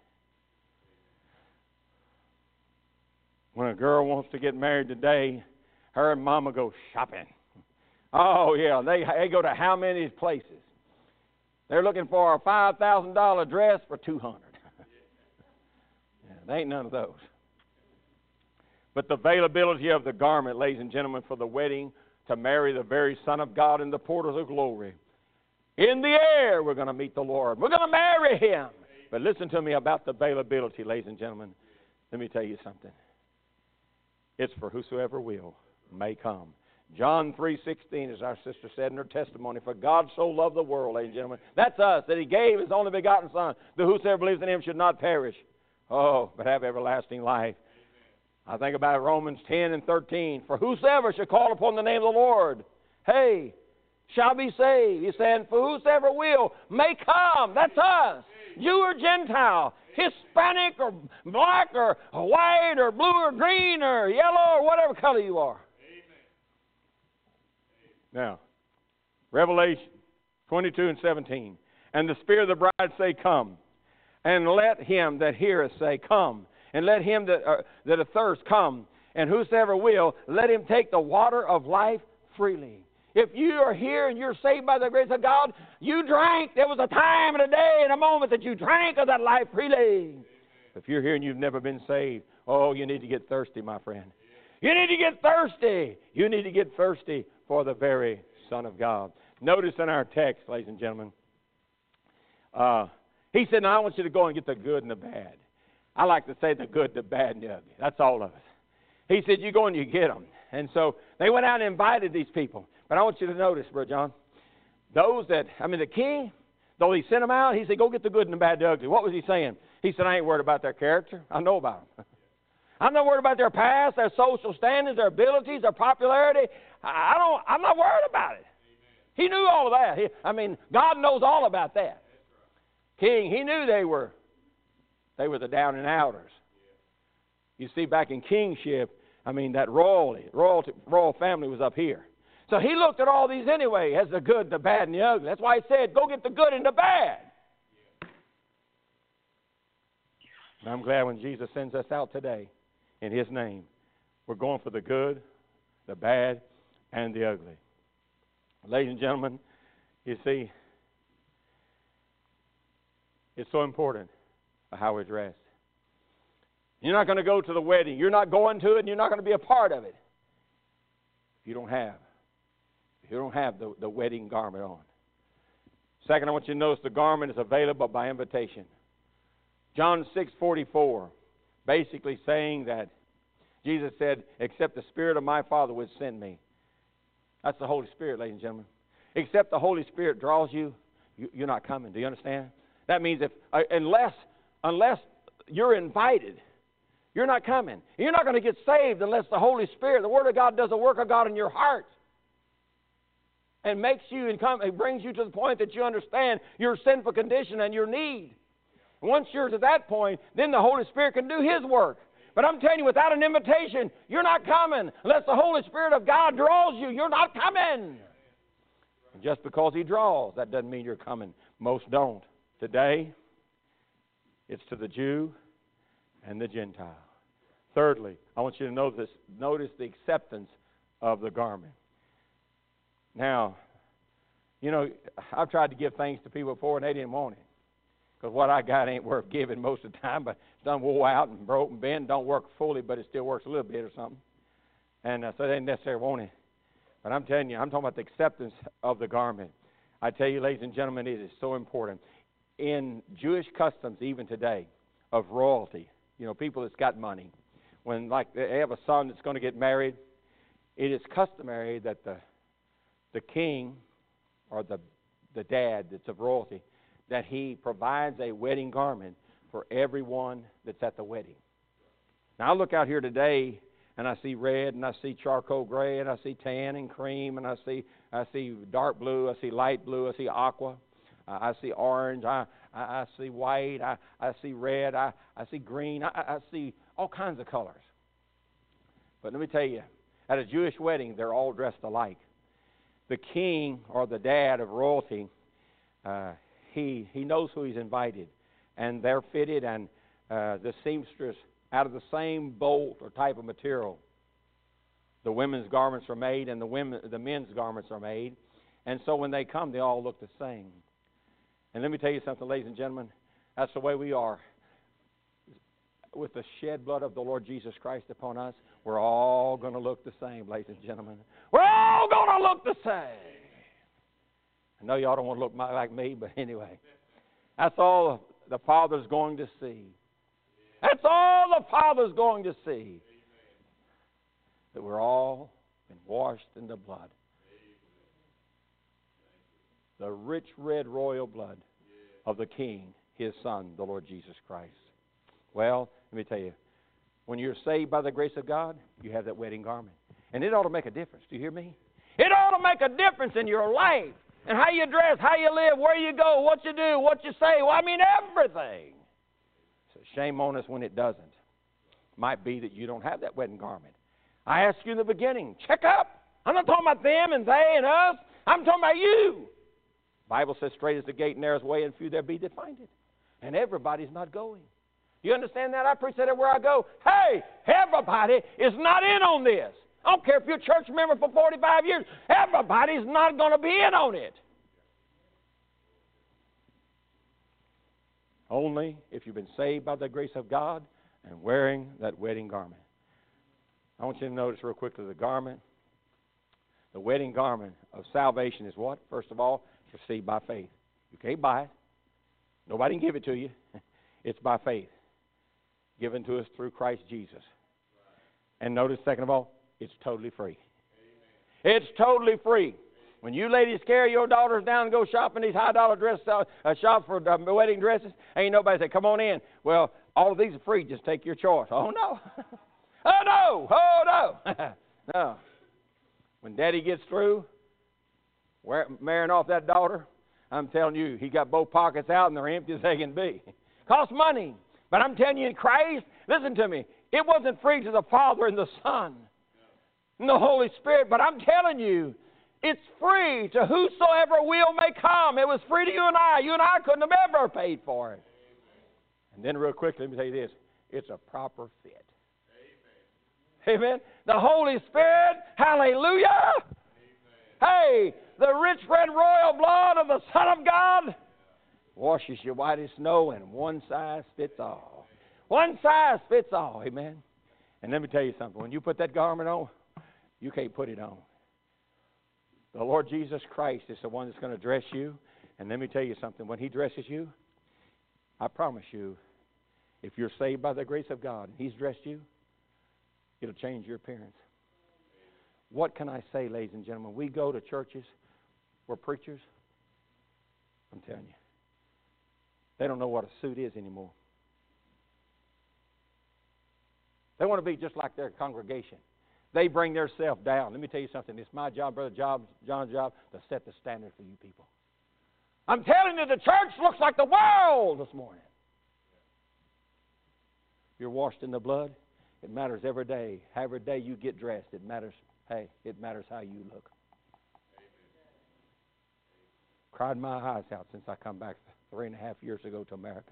When a girl wants to get married today, her and mama go shopping. Oh, yeah, they, they go to how many places? They're looking for a five thousand dollars dress for two hundred dollars. Yeah, there ain't none of those. But the availability of the garment, ladies and gentlemen, for the wedding to marry the very Son of God in the portals of glory. In the air, we're going to meet the Lord. We're going to marry Him. But listen to me about the availability, ladies and gentlemen. Let me tell you something. It's for whosoever will may come. John three sixteen, as our sister said in her testimony, for God so loved the world, ladies and gentlemen. That's us, that He gave His only begotten Son, that whosoever believes in Him should not perish, Oh, but have everlasting life. I think about Romans ten and thirteen. For whosoever shall call upon the name of the Lord, hey, shall be saved. He's saying, for whosoever will, may come. That's us. Jew or Gentile, Hispanic or black or white or blue or green or yellow or whatever color you are. Now, Revelation twenty-two and seventeen. And the Spirit of the bride say, come. And let him that heareth say, come. And let him that, uh, that athirst come. And whosoever will, let him take the water of life freely. If you are here and you're saved by the grace of God, you drank. There was a time and a day and a moment that you drank of that life freely. If you're here and you've never been saved, oh, you need to get thirsty, my friend. You need to get thirsty. You need to get thirsty for the very Son of God. Notice in our text, ladies and gentlemen, uh, he said, now I want you to go and get the good and the bad. I like to say the good, the bad, and the ugly. That's all of us. He said, you go and you get them. And so they went out and invited these people. But I want you to notice, Brother John, those that, I mean, the king, though he sent them out, he said, go get the good and the bad and the ugly. What was he saying? He said, I ain't worried about their character. I know about them. I'm not worried about their past, their social standings, their abilities, their popularity. I don't, I'm not worried about it. He knew all of that. He, I mean, God knows all about that. King, he knew they were, they were the down and outers. You see, back in kingship, I mean, that royalty, royalty, royal family was up here. So he looked at all these anyway as the good, the bad, and the ugly. That's why he said, go get the good and the bad. And I'm glad when Jesus sends us out today in his name, we're going for the good, the bad, and the ugly. Ladies and gentlemen, you see, it's so important how we're dressed. You're not going to go to the wedding. You're not going to it, and you're not going to be a part of it if you don't have, if you don't have the, the wedding garment on. Second, I want you to notice the garment is available by invitation. John six forty-four, basically saying that Jesus said, except the Spirit of my Father would send me. That's the Holy Spirit, ladies and gentlemen. Except the Holy Spirit draws you, you you're not coming. Do you understand? That means if uh, unless unless you're invited, you're not coming. You're not going to get saved unless the Holy Spirit, the Word of God, does a work of God in your heart and makes you and come, it brings you to the point that you understand your sinful condition and your need. And once you're to that point, then the Holy Spirit can do His work. But I'm telling you, without an invitation, you're not coming. Unless the Holy Spirit of God draws you, you're not coming. And just because He draws, that doesn't mean you're coming. Most don't. Today, it's to the Jew and the Gentile. Thirdly, I want you to notice, notice the acceptance of the garment. Now, you know, I've tried to give things to people before, and they didn't want it. Because what I got ain't worth giving most of the time, but it's done wore out and broke and bent. Don't work fully, but it still works a little bit or something. And uh, so they didn't necessarily want it. But I'm telling you, I'm talking about the acceptance of the garment. I tell you, ladies and gentlemen, it is so important. In Jewish customs, even today, of royalty, you know, people that's got money, when like they have a son that's going to get married, it is customary that the the king or the the dad that's of royalty, that he provides a wedding garment for everyone that's at the wedding. Now I look out here today and I see red and I see charcoal gray and I see tan and cream and I see I see dark blue, I see light blue, I see aqua. Uh, I see orange, I, I, I see white, I, I see red, I, I see green, I, I see all kinds of colors. But let me tell you, at a Jewish wedding, they're all dressed alike. The king or the dad of royalty, uh, he, he knows who he's invited. And they're fitted, and uh, the seamstress, out of the same bolt or type of material, the women's garments are made and the women, the men's garments are made. And so when they come, they all look the same. And let me tell you something, ladies and gentlemen, that's the way we are. With the shed blood of the Lord Jesus Christ upon us, we're all going to look the same, ladies and gentlemen. We're all going to look the same. I know y'all don't want to look like me, but anyway. That's all the Father's going to see. That's all the Father's going to see. That we're all been washed in the blood. The rich red royal blood of the King, His Son, the Lord Jesus Christ. Well, let me tell you, when you're saved by the grace of God, you have that wedding garment. And it ought to make a difference. Do you hear me? It ought to make a difference in your life and how you dress, how you live, where you go, what you do, what you say. Well, I mean, everything. So shame on us when it doesn't. Might be that you don't have that wedding garment. I asked you in the beginning, check up. I'm not talking about them and they and us. I'm talking about you. The Bible says straight is the gate and narrow is the way and few there be that find it. And everybody's not going. You understand that? I preach that everywhere I go. Hey, everybody is not in on this. I don't care if you're a church member for forty-five years. Everybody's not going to be in on it. Only if you've been saved by the grace of God and wearing that wedding garment. I want you to notice real quickly the garment. The wedding garment of salvation is what? First of all, it's received by faith. You can't buy it. Nobody can give it to you. It's by faith. Given to us through Christ Jesus. And notice, second of all, it's totally free. Amen. It's totally free. When you ladies carry your daughters down and go shopping these high-dollar dress uh, uh, shop for uh, wedding dresses, ain't nobody say, come on in. Well, all of these are free. Just take your choice. Oh, no. oh, no. Oh, no. no. When Daddy gets through wear, marrying off that daughter, I'm telling you, he got both pockets out and they're empty as they can be. Costs money. But I'm telling you, in Christ, listen to me, it wasn't free to the Father and the Son and the Holy Spirit, but I'm telling you, it's free to whosoever will may come. It was free to you and I. You and I couldn't have ever paid for it. And then real quickly, let me tell you this, it's a proper fit. Amen. Amen. The Holy Spirit, hallelujah. Amen. Hey, the rich red royal blood of the Son of God washes you white as snow, and one size fits all. One size fits all, amen. And let me tell you something. When you put that garment on, you can't put it on. The Lord Jesus Christ is the one that's going to dress you. And let me tell you something. When He dresses you, I promise you, if you're saved by the grace of God and He's dressed you, it'll change your appearance. What can I say, ladies and gentlemen? We go to churches where preachers, I'm telling you, they don't know what a suit is anymore. They want to be just like their congregation. They bring their self down. Let me tell you something. It's my job, Brother Job, John's job, to set the standard for you people. I'm telling you, the church looks like the world this morning. You're washed in the blood. It matters every day. Every day you get dressed, it matters. Hey, it matters how you look. Cried my eyes out since I come back three and a half years ago to America.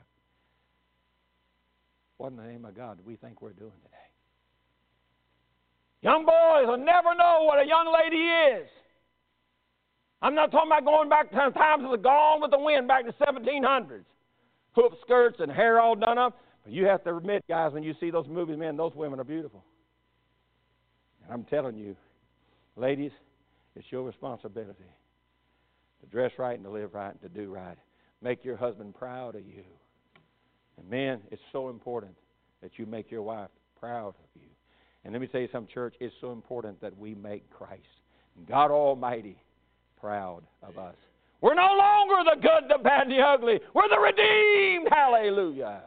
What in the name of God do we think we're doing today? Young boys will never know what a young lady is. I'm not talking about going back to times of the Gone with the Wind, back to seventeen hundreds. Hoop skirts and hair all done up. But you have to admit, guys, when you see those movies, man, those women are beautiful. And I'm telling you, ladies, it's your responsibility to dress right and to live right and to do right. Make your husband proud of you. And men, it's so important that you make your wife proud of you. And let me tell you something, church, it's so important that we make Christ, God Almighty, proud of us. We're no longer the good, the bad, and the ugly. We're the redeemed. Hallelujah.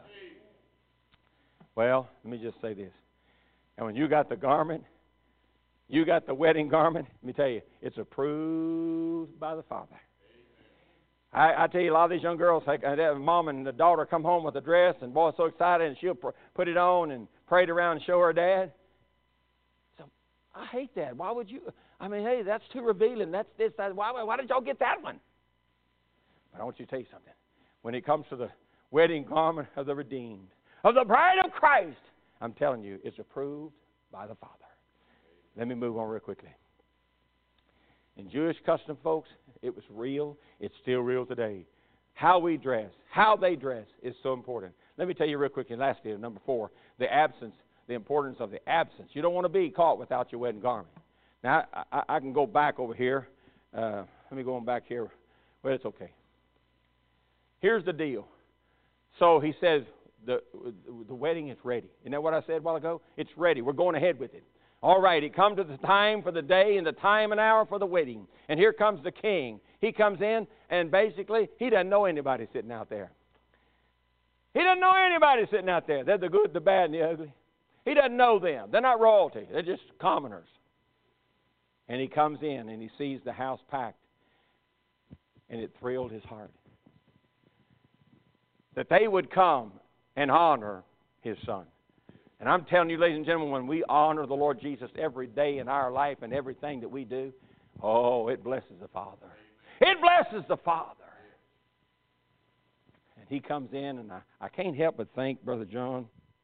Well, let me just say this. And when you got the garment, you got the wedding garment, let me tell you, it's approved by the Father. I, I tell you, a lot of these young girls, like, uh, mom and the daughter come home with a dress, and boy's so excited, and she'll pr- put it on and parade around and show her dad. So I hate that. Why would you? I mean, hey, that's too revealing. That's this. That. Why, why did y'all get that one? But I want you to tell you something. When it comes to the wedding garment of the redeemed, of the bride of Christ, I'm telling you, it's approved by the Father. Let me move on real quickly. In Jewish custom, folks, it was real. It's still real today. How we dress, how they dress is so important. Let me tell you real quickly, lastly, number four, the absence, the importance of the absence. You don't want to be caught without your wedding garment. Now, I, I, I can go back over here. Uh, let me go on back here. Well, it's okay. Here's the deal. So he says the, the wedding is ready. Isn't that what I said a while ago? It's ready. We're going ahead with it. All right, it comes to the time for the day and the time and hour for the wedding. And here comes the king. He comes in, and basically, he doesn't know anybody sitting out there. He doesn't know anybody sitting out there. They're the good, the bad, and the ugly. He doesn't know them. They're not royalty. They're just commoners. And he comes in and he sees the house packed. And it thrilled his heart that they would come and honor his son. And I'm telling you, ladies and gentlemen, when we honor the Lord Jesus every day in our life and everything that we do, oh, it blesses the Father. It blesses the Father. And he comes in, and I, I can't help but think, Brother John,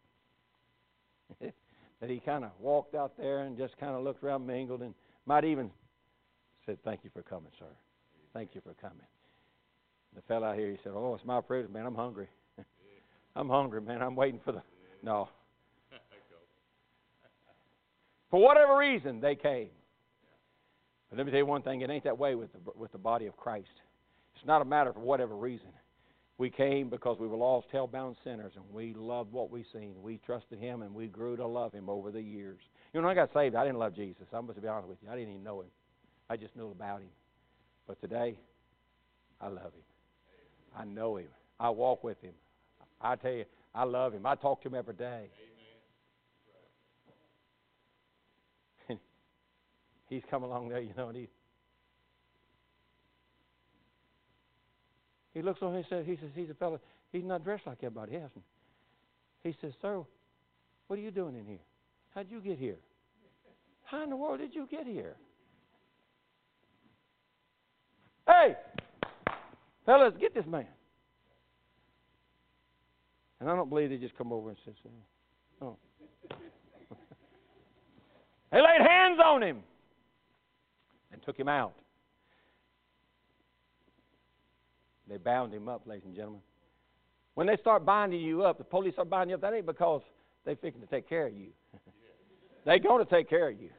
that he kind of walked out there and just kind of looked around, mingled, and might even said, "Thank you for coming, sir. Thank you for coming." The fellow out here, he said, "Oh, it's my privilege, man. I'm hungry. I'm hungry, man. I'm waiting for the..." No. For whatever reason, they came. But let me tell you one thing. It ain't that way with the, with the body of Christ. It's not a matter for whatever reason. We came because we were lost, hell-bound sinners, and we loved what we seen. We trusted Him, and we grew to love Him over the years. You know, when I got saved, I didn't love Jesus. I'm going to be honest with you. I didn't even know Him. I just knew about Him. But today, I love Him. I know Him. I walk with Him. I tell you, I love Him. I talk to Him every day. And He's come along there, you know, and he he looks on him and says, he says, he's a fellow, he's not dressed like everybody else. He says, "Sir, what are you doing in here? How'd you get here? How in the world did you get here? Hey, fellas, get this man." And I don't believe they just come over and said, "Oh." They laid hands on him and took him out. They bound him up, ladies and gentlemen. When they start binding you up, the police start binding you up, that ain't because they're fixing to take care of you. They're going to take care of you.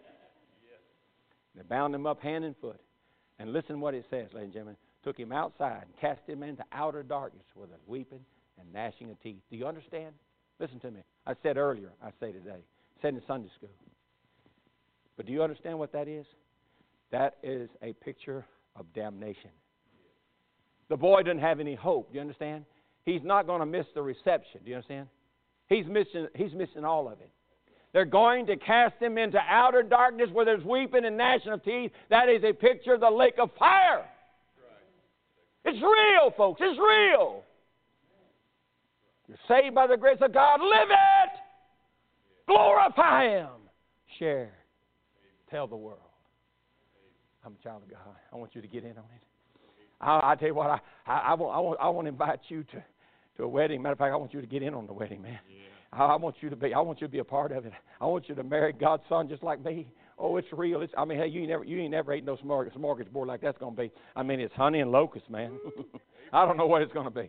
They bound him up hand and foot. And listen what it says, ladies and gentlemen. Took him outside and cast him into outer darkness with a weeping and gnashing of teeth. Do you understand? Listen to me. I said earlier, I say today. I said in Sunday school. But do you understand what that is? That is a picture of damnation. The boy doesn't have any hope. Do you understand? He's not going to miss the reception. Do you understand? He's missing, he's missing all of it. They're going to cast him into outer darkness where there's weeping and gnashing of teeth. That is a picture of the lake of fire. It's real, folks. It's real. You're saved by the grace of God. Live it. Glorify Him. Share. Tell the world. I'm a child of God. I want you to get in on it. I, I tell you what, I, I, I, want, I, want, I want to invite you to, to a wedding. Matter of fact, I want you to get in on the wedding, man. Yeah. I, I want you to be. I want you to be a part of it. I want you to marry God's son just like me. Oh, it's real. It's, I mean, hey, you ain't never, you ain't never ate no smorg- smorgasbord like that's going to be. I mean, it's honey and locusts, man. I don't know what it's going to be.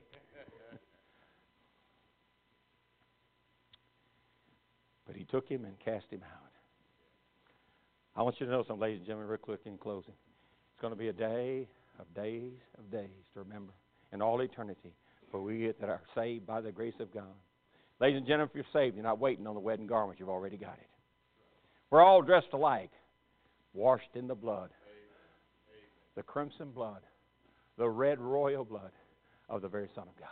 But he took him and cast him out. I want you to know something, ladies and gentlemen, real quick in closing. It's going to be a day of days of days to remember in all eternity for we that are saved by the grace of God. Ladies and gentlemen, if you're saved, you're not waiting on the wedding garment. You've already got it. We're all dressed alike, washed in the blood, the crimson blood, the red royal blood of the very Son of God.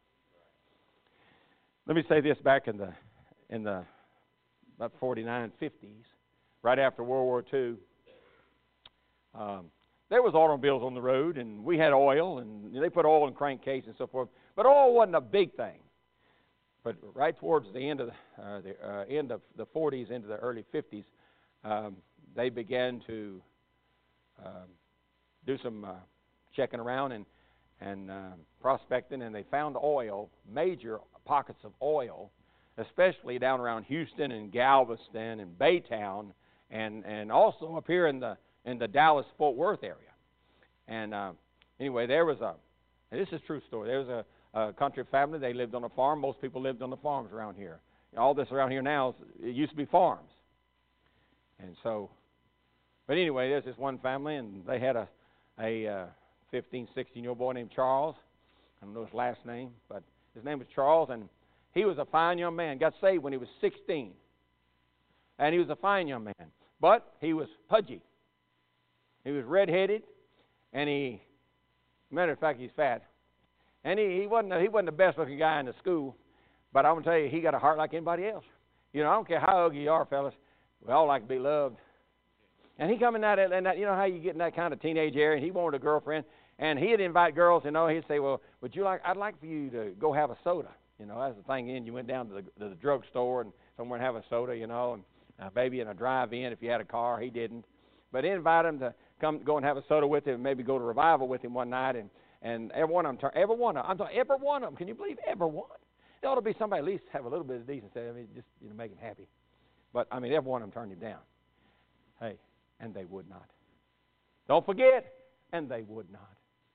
Let me say this, back in the in the about forty-nine, fifties, right after World War Two, um, there was automobiles on the road, and we had oil, and they put oil in crankcase and so forth. But oil wasn't a big thing. But right towards the end of the, uh, the uh, end of the forties into the early fifties, um, they began to um, do some uh, checking around and and uh, prospecting, and they found oil, major pockets of oil, especially down around Houston and Galveston and Baytown, and and also up here in the in the Dallas-Fort Worth area. And uh, anyway, there was a, and this is a true story. There was a A country family. They lived on a farm. Most people lived on the farms around here. All this around here now, it used to be farms. And so, but anyway, there's this one family, and they had a a uh, fifteen, sixteen-year-old boy named Charles. I don't know his last name, but his name was Charles, and he was a fine young man. Got saved when he was sixteen. And he was a fine young man. But he was pudgy. He was red-headed, and he, matter of fact, he's fat. And he, he wasn't he wasn't the best looking guy in the school, but I'm gonna tell you, he got a heart like anybody else. You know, I don't care how ugly you are, fellas. We all like to be loved. And he come in that, and that, you know how you get in that kind of teenage area, and he wanted a girlfriend, and he'd invite girls, you know, he'd say, well, would you like, I'd like for you to go have a soda. You know, that's the thing. Then you went down to the, to the drugstore and somewhere and have a soda, you know, and uh, maybe in a drive-in if you had a car. He didn't. But he'd invite him to come go and have a soda with him, and maybe go to revival with him one night, and, and every one of them, every one of them, I'm talking, every one of them, can you believe every one? There ought to be somebody at least have a little bit of decency. I mean, just, you know, make him happy. But, I mean, every one of them turned him down. Hey, and they would not. Don't forget, and they would not.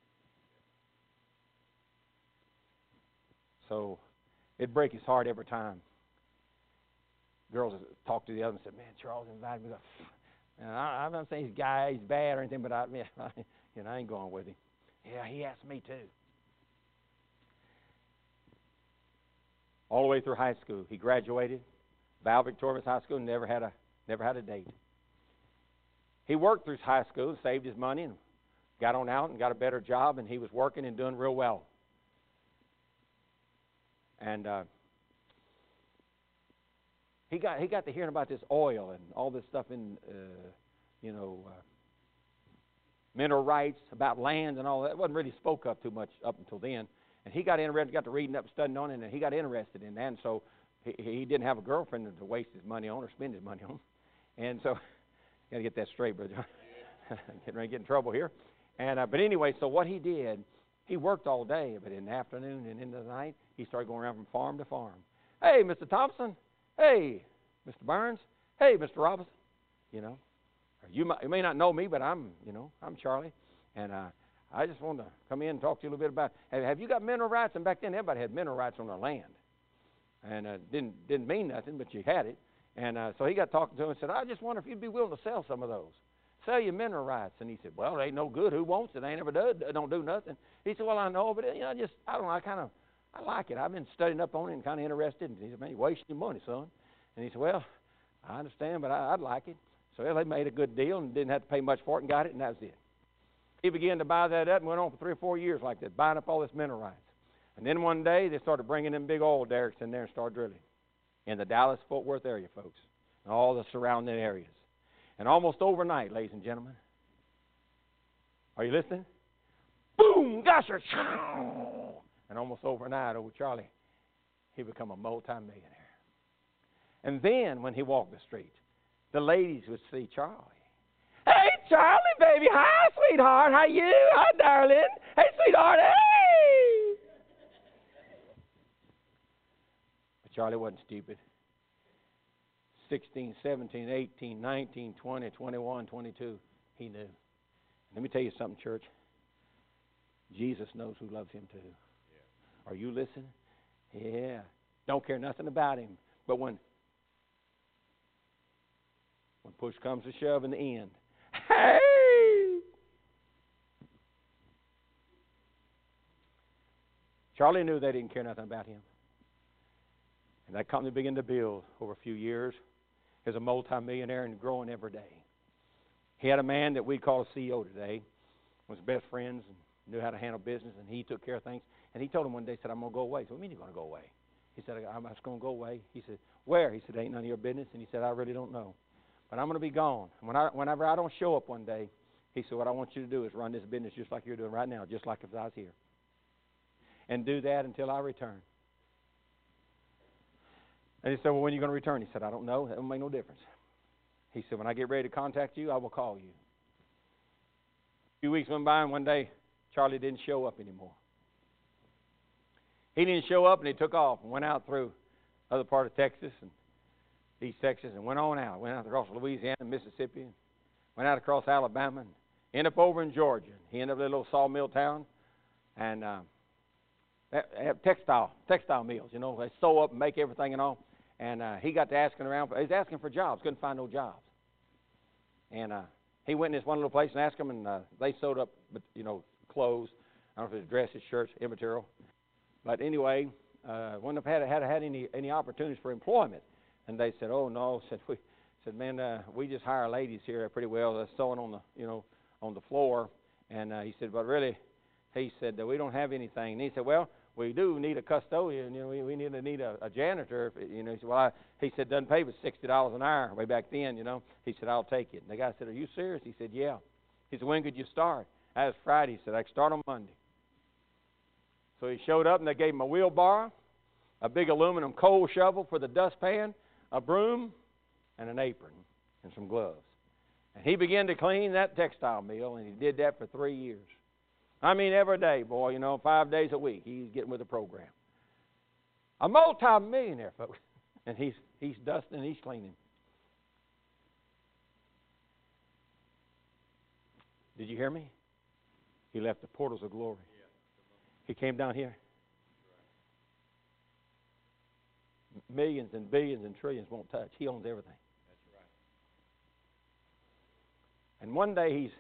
So it'd break his heart every time. Girls would talk to the other and said, man, Charles invited me to go. And I, I'm not saying he's guy, he's bad or anything, but I, yeah, I, you know, I ain't going with him. Yeah, he asked me too. All the way through high school, he graduated. Val Victorious High School, never had a never had a date. He worked through high school, saved his money, and got on out and got a better job, and he was working and doing real well. And uh, he got he got to hearing about this oil and all this stuff in, uh, you know, uh, mineral rights, about land and all that. It wasn't really spoke of too much up until then. And he got interested, got to reading up, studying on it, and he got interested in that. And so he, he didn't have a girlfriend to waste his money on or spend his money on. And so, got to get that straight, Brother John. Getting ready to get in trouble here. And uh, but anyway, so what he did, he worked all day, but in the afternoon and into the night, he started going around from farm to farm. Hey, Mister Thompson. Hey, Mister Burns. Hey, Mister Robinson. You know, you, might, you may not know me, but I'm, you know, I'm Charlie, and uh, I just wanted to come in and talk to you a little bit about. Have, have you got mineral rights? And back then, everybody had mineral rights on their land, and uh, didn't didn't mean nothing, but you had it. And uh, so he got talking to him and said, I just wonder if you'd be willing to sell some of those. Sell your mineral rights. And he said, well, it ain't no good. Who wants it? They ain't never done. Don't do nothing. He said, well, I know, but you know, I just, I don't know, I kind of, I like it. I've been studying up on it and kind of interested. And he said, man, you're wasting your money, son. And he said, well, I understand, but I, I'd like it. So well, they made a good deal and didn't have to pay much for it and got it, and that was it. He began to buy that up and went on for three or four years like that, buying up all this mineral rights. And then one day they started bringing them big oil derricks in there and started drilling in the Dallas-Fort Worth area, folks, and all the surrounding areas. And almost overnight, ladies and gentlemen, are you listening? Boom, gusher, and almost overnight, old Charlie, he become a multimillionaire. And then when he walked the street, the ladies would see Charlie. Hey, Charlie, baby. Hi, sweetheart. How you? Hi, darling. Hey, sweetheart. Hey. But Charlie wasn't stupid. sixteen, seventeen, eighteen, nineteen, twenty, twenty-one, twenty-two. He knew. Let me tell you something, church. Jesus knows who loves him too. Yeah. Are you listening? Yeah. Don't care nothing about him. But when when push comes to shove in the end, hey! Charlie knew they didn't care nothing about him. And that company began to build over a few years as a multimillionaire and growing every day. He had a man that we call a C E O today, was best friends and knew how to handle business, and he took care of things. And he told him one day, he said, I'm going to go away. He said, what do you mean you're going to go away? He said, I'm just going to go away. He said, where? He said, ain't none of your business. And he said, I really don't know. But I'm going to be gone. When I, whenever I don't show up one day, he said, what I want you to do is run this business just like you're doing right now, just like if I was here. And do that until I return. And he said, well, when are you going to return? He said, I don't know. That will make no difference. He said, when I get ready to contact you, I will call you. A few weeks went by, and one day, Charlie didn't show up anymore. He didn't show up, and he took off and went out through other part of Texas and East Texas and went on out. Went out across Louisiana and Mississippi, and went out across Alabama, and ended up over in Georgia. He ended up in a little sawmill town, and uh, they have textile textile mills. You know, they sew up and make everything and all. And uh, he got to asking around. He was asking for jobs. Couldn't find no jobs. And uh, he went in this one little place and asked them, and uh, they sewed up, you know, clothes. I don't know if it was dresses, shirts, immaterial. But anyway, uh, wouldn't have had, had, had any, any opportunities for employment. And they said, oh, no. Said, we said, man, uh, we just hire ladies here pretty well. They're sewing on the, you know, on the floor. And uh, he said, but really, he said, we don't have anything. And he said, well, we do need a custodian. You know, we, we need to need a, a janitor. You know, he said, well, I, he said, doesn't pay but sixty dollars an hour way back then, you know. He said, I'll take it. And the guy said, are you serious? He said, yeah. He said, when could you start? That was Friday. He said, I can start on Monday. So he showed up, and they gave him a wheelbarrow, a big aluminum coal shovel for the dustpan, a broom, and an apron, and some gloves. And he began to clean that textile mill, and he did that for three years. I mean, every day, boy, you know, five days a week, he's getting with the program. A multi-millionaire, folks. And he's he's dusting, he's cleaning. Did you hear me? He left the portals of glory. He came down here. Millions and billions and trillions won't touch. He owns everything. That's right. And one day he's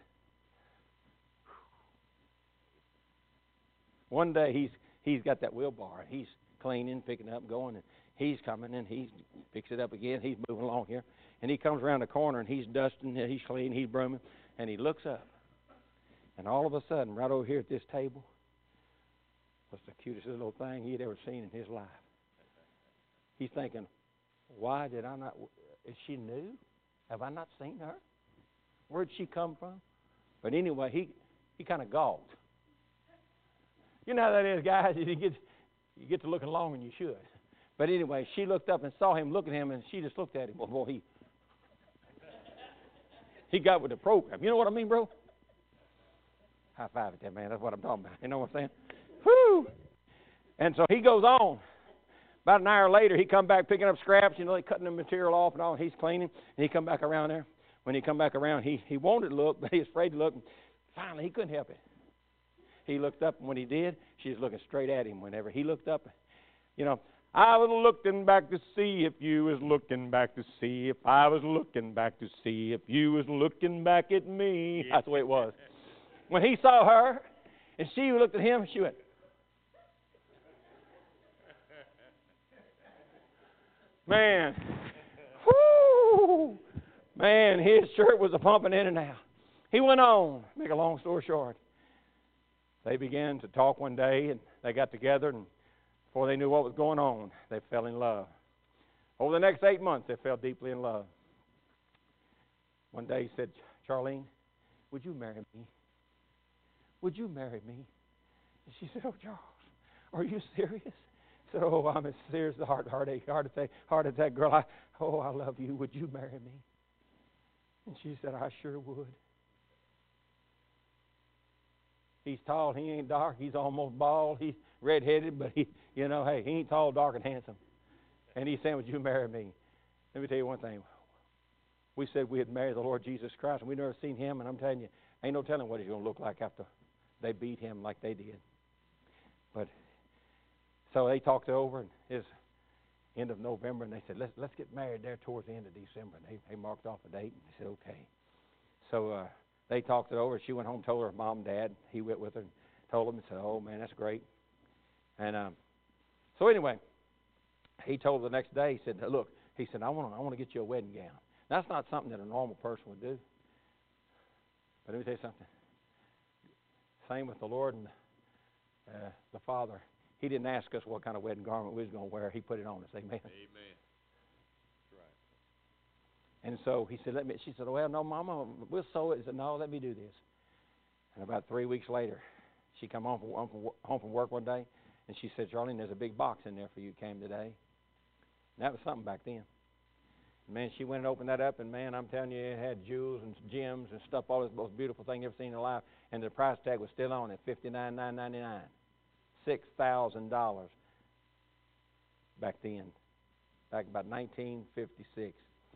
one day he's he's got that wheelbarrow. He's cleaning, picking up, going, and he's coming and he picks it up again. He's moving along here, and he comes around the corner and he's dusting, he's cleaning, he's brooming, and he looks up, and all of a sudden, right over here at this table, was the cutest little thing he had ever seen in his life. He's thinking, why did I not, is she new? Have I not seen her? Where did she come from? But anyway, he, he kind of gawked. You know how that is, guys. You get, you get to looking longer than you should. But anyway, she looked up and saw him look at him, and she just looked at him. Well, boy, he, he got with the program. You know what I mean, bro? High five at that, man. That's what I'm talking about. You know what I'm saying? Whoo! And so he goes on. About an hour later, he come back picking up scraps, you know, they cutting the material off and all, and he's cleaning, and he come back around there. When he come back around, he, he wanted to look, but he was afraid to look. And finally, he couldn't help it. He looked up, and when he did, she was looking straight at him whenever he looked up. You know, I was looking back to see if you was looking back to see if I was looking back to see if you was looking back at me. That's the way it was. When he saw her, and she looked at him, she went, man, whoo, man, his shirt was a pumping in and out. He went on, make a long story short. They began to talk one day, and they got together, and before they knew what was going on, they fell in love. Over the next eight months, they fell deeply in love. One day he said, Charlene, would you marry me? Would you marry me? And she said, oh, Charles, are you serious? I said, oh, I'm as serious as a heart, heartache, heart attack, heart attack, girl. I, oh, I love you. Would you marry me? And she said, I sure would. He's tall. He ain't dark. He's almost bald. He's red-headed, but he, you know, hey, he ain't tall, dark, and handsome. And he said, would you marry me? Let me tell you one thing. We said we had married the Lord Jesus Christ, and we never seen him, and I'm telling you, ain't no telling what he's going to look like after they beat him like they did. But so they talked it over, and it was end of November, and they said, let's let's get married there towards the end of December. And they, they marked off a date, and they said, okay. So uh, they talked it over. She went home, told her mom and dad. He went with her and told them, and said, oh, man, that's great. And um, so anyway, he told her the next day, he said, look, he said, I want to I want to get you a wedding gown. That's not something that a normal person would do. But let me tell you something. Same with the Lord and uh, the Father. He didn't ask us what kind of wedding garment we was going to wear. He put it on us. Amen. Amen. That's right. And so he said, "Let me." She said, well, no, Mama, we'll sew it. He said, no, let me do this. And about three weeks later, she come home from, home from work one day, and she said, Charlene, there's a big box in there for you came today. And that was something back then. Man, she went and opened that up, and man, I'm telling you, it had jewels and gems and stuff, all this most beautiful thing you've ever seen in your life, and the price tag was still on it, fifty-nine thousand nine hundred ninety-nine dollars. six thousand dollars back then, back about nineteen fifty-six.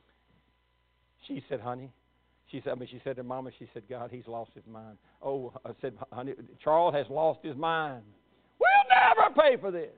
She said, honey, she said, I mean, she said to Mama, she said, God, he's lost his mind. Oh, I said, honey, Charles has lost his mind. We'll never pay for this.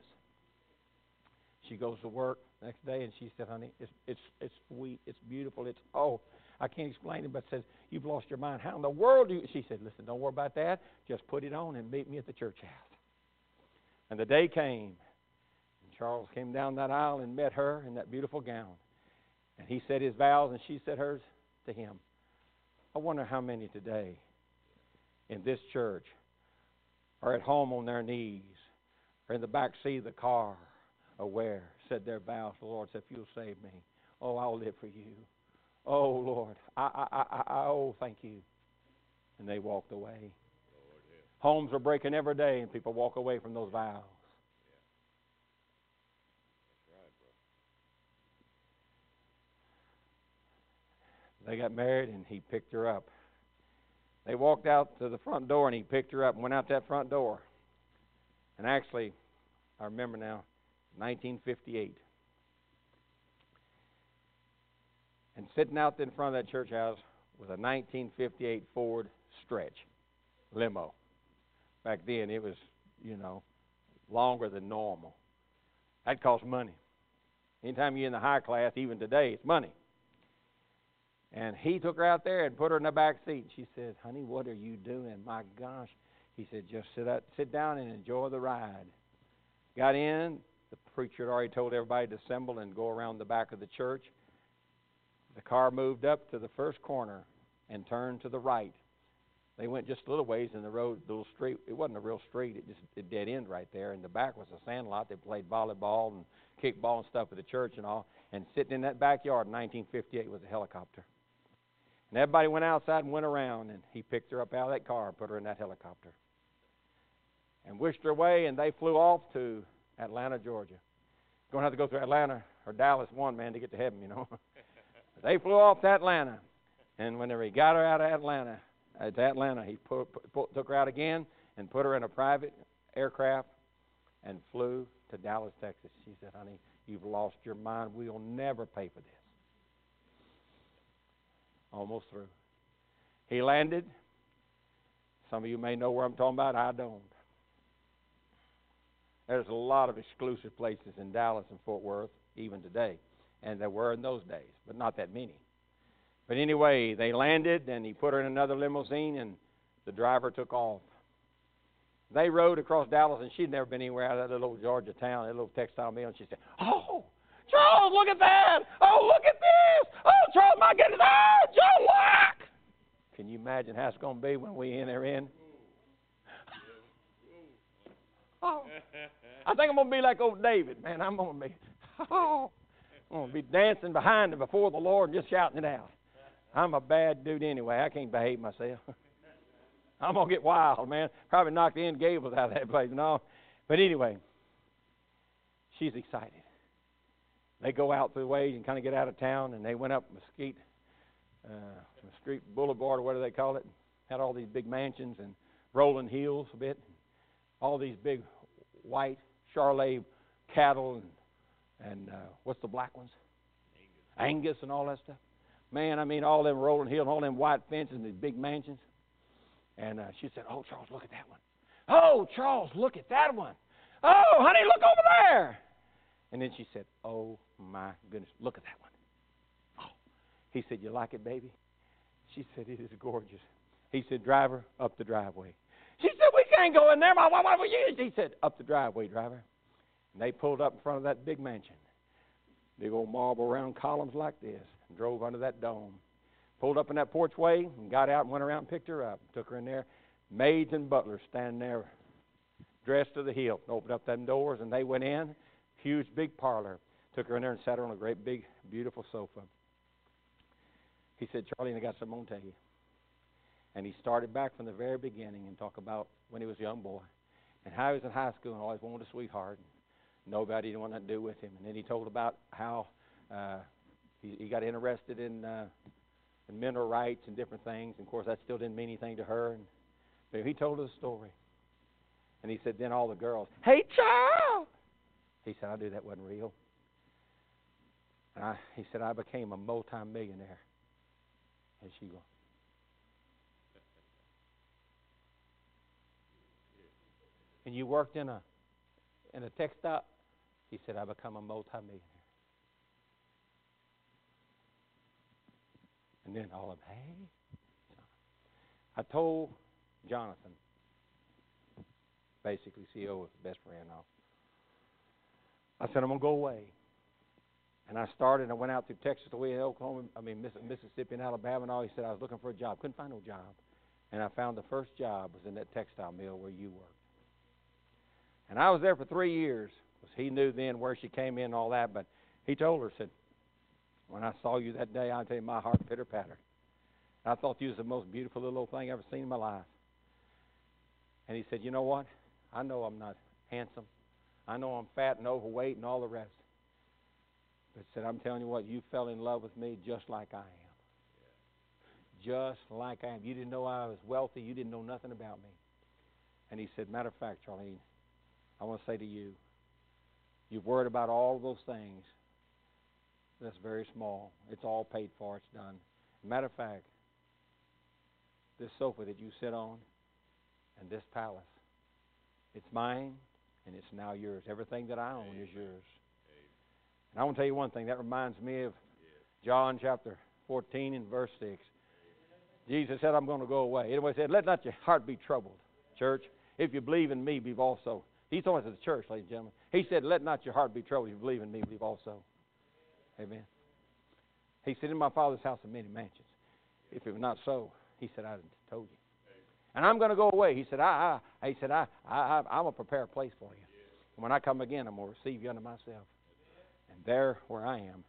She goes to work next day, and she said, honey, it's it's it's sweet, it's beautiful, it's, oh, I can't explain it, but says, you've lost your mind. How in the world do you? She said, listen, don't worry about that. Just put it on and meet me at the church house. And the day came, and Charles came down that aisle and met her in that beautiful gown. And he said his vows, and she said hers to him. I wonder how many today in this church or at home on their knees, or in the back seat of the car, aware, said their vows to the Lord, said, if you'll save me, oh, I'll live for you. Oh, Lord, I, I, I, I, oh, thank you. And they walked away. Lord, yeah. Homes are breaking every day, and people walk away from those vows. That's right, bro. They got married, and he picked her up. They walked out to the front door, and he picked her up and went out that front door. And actually, I remember now, nineteen fifty-eight. And sitting out in front of that church house was a nineteen fifty-eight Ford Stretch limo. Back then, it was, you know, longer than normal. That cost money. Anytime you're in the high class, even today, it's money. And he took her out there and put her in the back seat. She said, honey, what are you doing? My gosh. He said, just sit out, sit down and enjoy the ride. Got in. The preacher had already told everybody to assemble and go around the back of the church. The car moved up to the first corner and turned to the right. They went just a little ways in the road, the little street. It wasn't a real street. It just it dead end right there. In the back was a sand lot. They played volleyball and kickball and stuff at the church and all. And sitting in that backyard in nineteen fifty-eight was a helicopter. And everybody went outside and went around, and he picked her up out of that car and put her in that helicopter. And wished her away, and they flew off to Atlanta, Georgia. Going to have to go through Atlanta or Dallas one, man, to get to heaven, you know. They flew off to Atlanta. And whenever he got her out of Atlanta, uh, to Atlanta, he put, put, took her out again and put her in a private aircraft and flew to Dallas, Texas. She said, honey, you've lost your mind. We'll never pay for this. Almost through. He landed. Some of you may know where I'm talking about. I don't. There's a lot of exclusive places in Dallas and Fort Worth, even today. And there were in those days, but not that many. But anyway, they landed, and he put her in another limousine, and the driver took off. They rode across Dallas, and she'd never been anywhere out of that little Georgia town, that little textile mill, and she said, oh, Charles, look at that! Oh, look at this! Oh, Charles, my goodness! Oh, Joe, look! Can you imagine how it's going to be when we in there in? Oh, I think I'm going to be like old David, man. I'm going to be, oh, I'm going to be dancing behind and before the Lord and just shouting it out. I'm a bad dude anyway. I can't behave myself. I'm going to get wild, man. Probably knock the end gables out of that place and all. But anyway, she's excited. They go out through the ways and kind of get out of town, and they went up Mesquite, uh, Mesquite Boulevard, or what do they call it? Had all these big mansions and rolling hills a bit. All these big white Charolais cattle and, and uh, what's the black ones? Angus. Angus and all that stuff. Man, I mean, all them rolling hills and all them white fences and these big mansions. And uh, she said, oh, Charles, look at that one. Oh, Charles, look at that one. Oh, honey, look over there. And then she said, oh, my goodness, look at that one. Oh. He said, you like it, baby? She said, it is gorgeous. He said, driver, up the driveway. She said, we can't go in there. My wife, what you? He said, up the driveway, driver. And they pulled up in front of that big mansion. Big old marble round columns like this. And drove under that dome. Pulled up in that porchway and got out and went around and picked her up. Took her in there. Maids and butlers standing there dressed to the hilt. Opened up them doors and they went in. Huge big parlor. Took her in there and sat her on a great big beautiful sofa. He said, Charlie, I got something to tell you. And he started back from the very beginning and talked about when he was a young boy and how he was in high school and always wanted a sweetheart. And nobody didn't want nothing to do with him. And then he told about how uh, he, he got interested in, uh, in mineral rights and different things. And, of course, that still didn't mean anything to her. And, but he told her the story. And he said, then all the girls, hey, Charles! He said, I knew that wasn't real. And I, he said, I became a multi-millionaire. And she goes, and you worked in a in a textile? He said, I become a multi-millionaire. And then all of them, hey. I told Jonathan, basically C E O of Best Friend now, I said, I'm going to go away. And I started, and I went out through Texas, the way Oklahoma, I mean Mississippi and Alabama and all. He said, I was looking for a job. Couldn't find no job. And I found the first job was in that textile mill where you worked. And I was there for three years. He knew then where she came in and all that, but he told her, said, when I saw you that day, I tell you, my heart pitter-pattered. I thought you was the most beautiful little old thing I've ever seen in my life. And he said, you know what? I know I'm not handsome. I know I'm fat and overweight and all the rest. But said, I'm telling you what, you fell in love with me just like I am. Just like I am. You didn't know I was wealthy. You didn't know nothing about me. And he said, matter of fact, Charlene, I want to say to you, you've worried about all those things. That's very small. It's all paid for. It's done. Matter of fact, this sofa that you sit on and this palace, it's mine and it's now yours. Everything that I own Amen. Is yours. Amen. And I want to tell you one thing. That reminds me of John chapter fourteen and verse six. Jesus said, I'm going to go away. Anyway, he said, let not your heart be troubled, church. If you believe in me, believe also. He's talking to the church, ladies and gentlemen. He said, let not your heart be troubled. If you believe in me, believe also. Amen. He said, in my Father's house are many mansions. If it was not so, he said, I'd have told you. And I'm going to go away. He said, I, I, he said, I, I, I, I'm going to prepare a place for you. And when I come again, I'm going to receive you unto myself. And there where I am,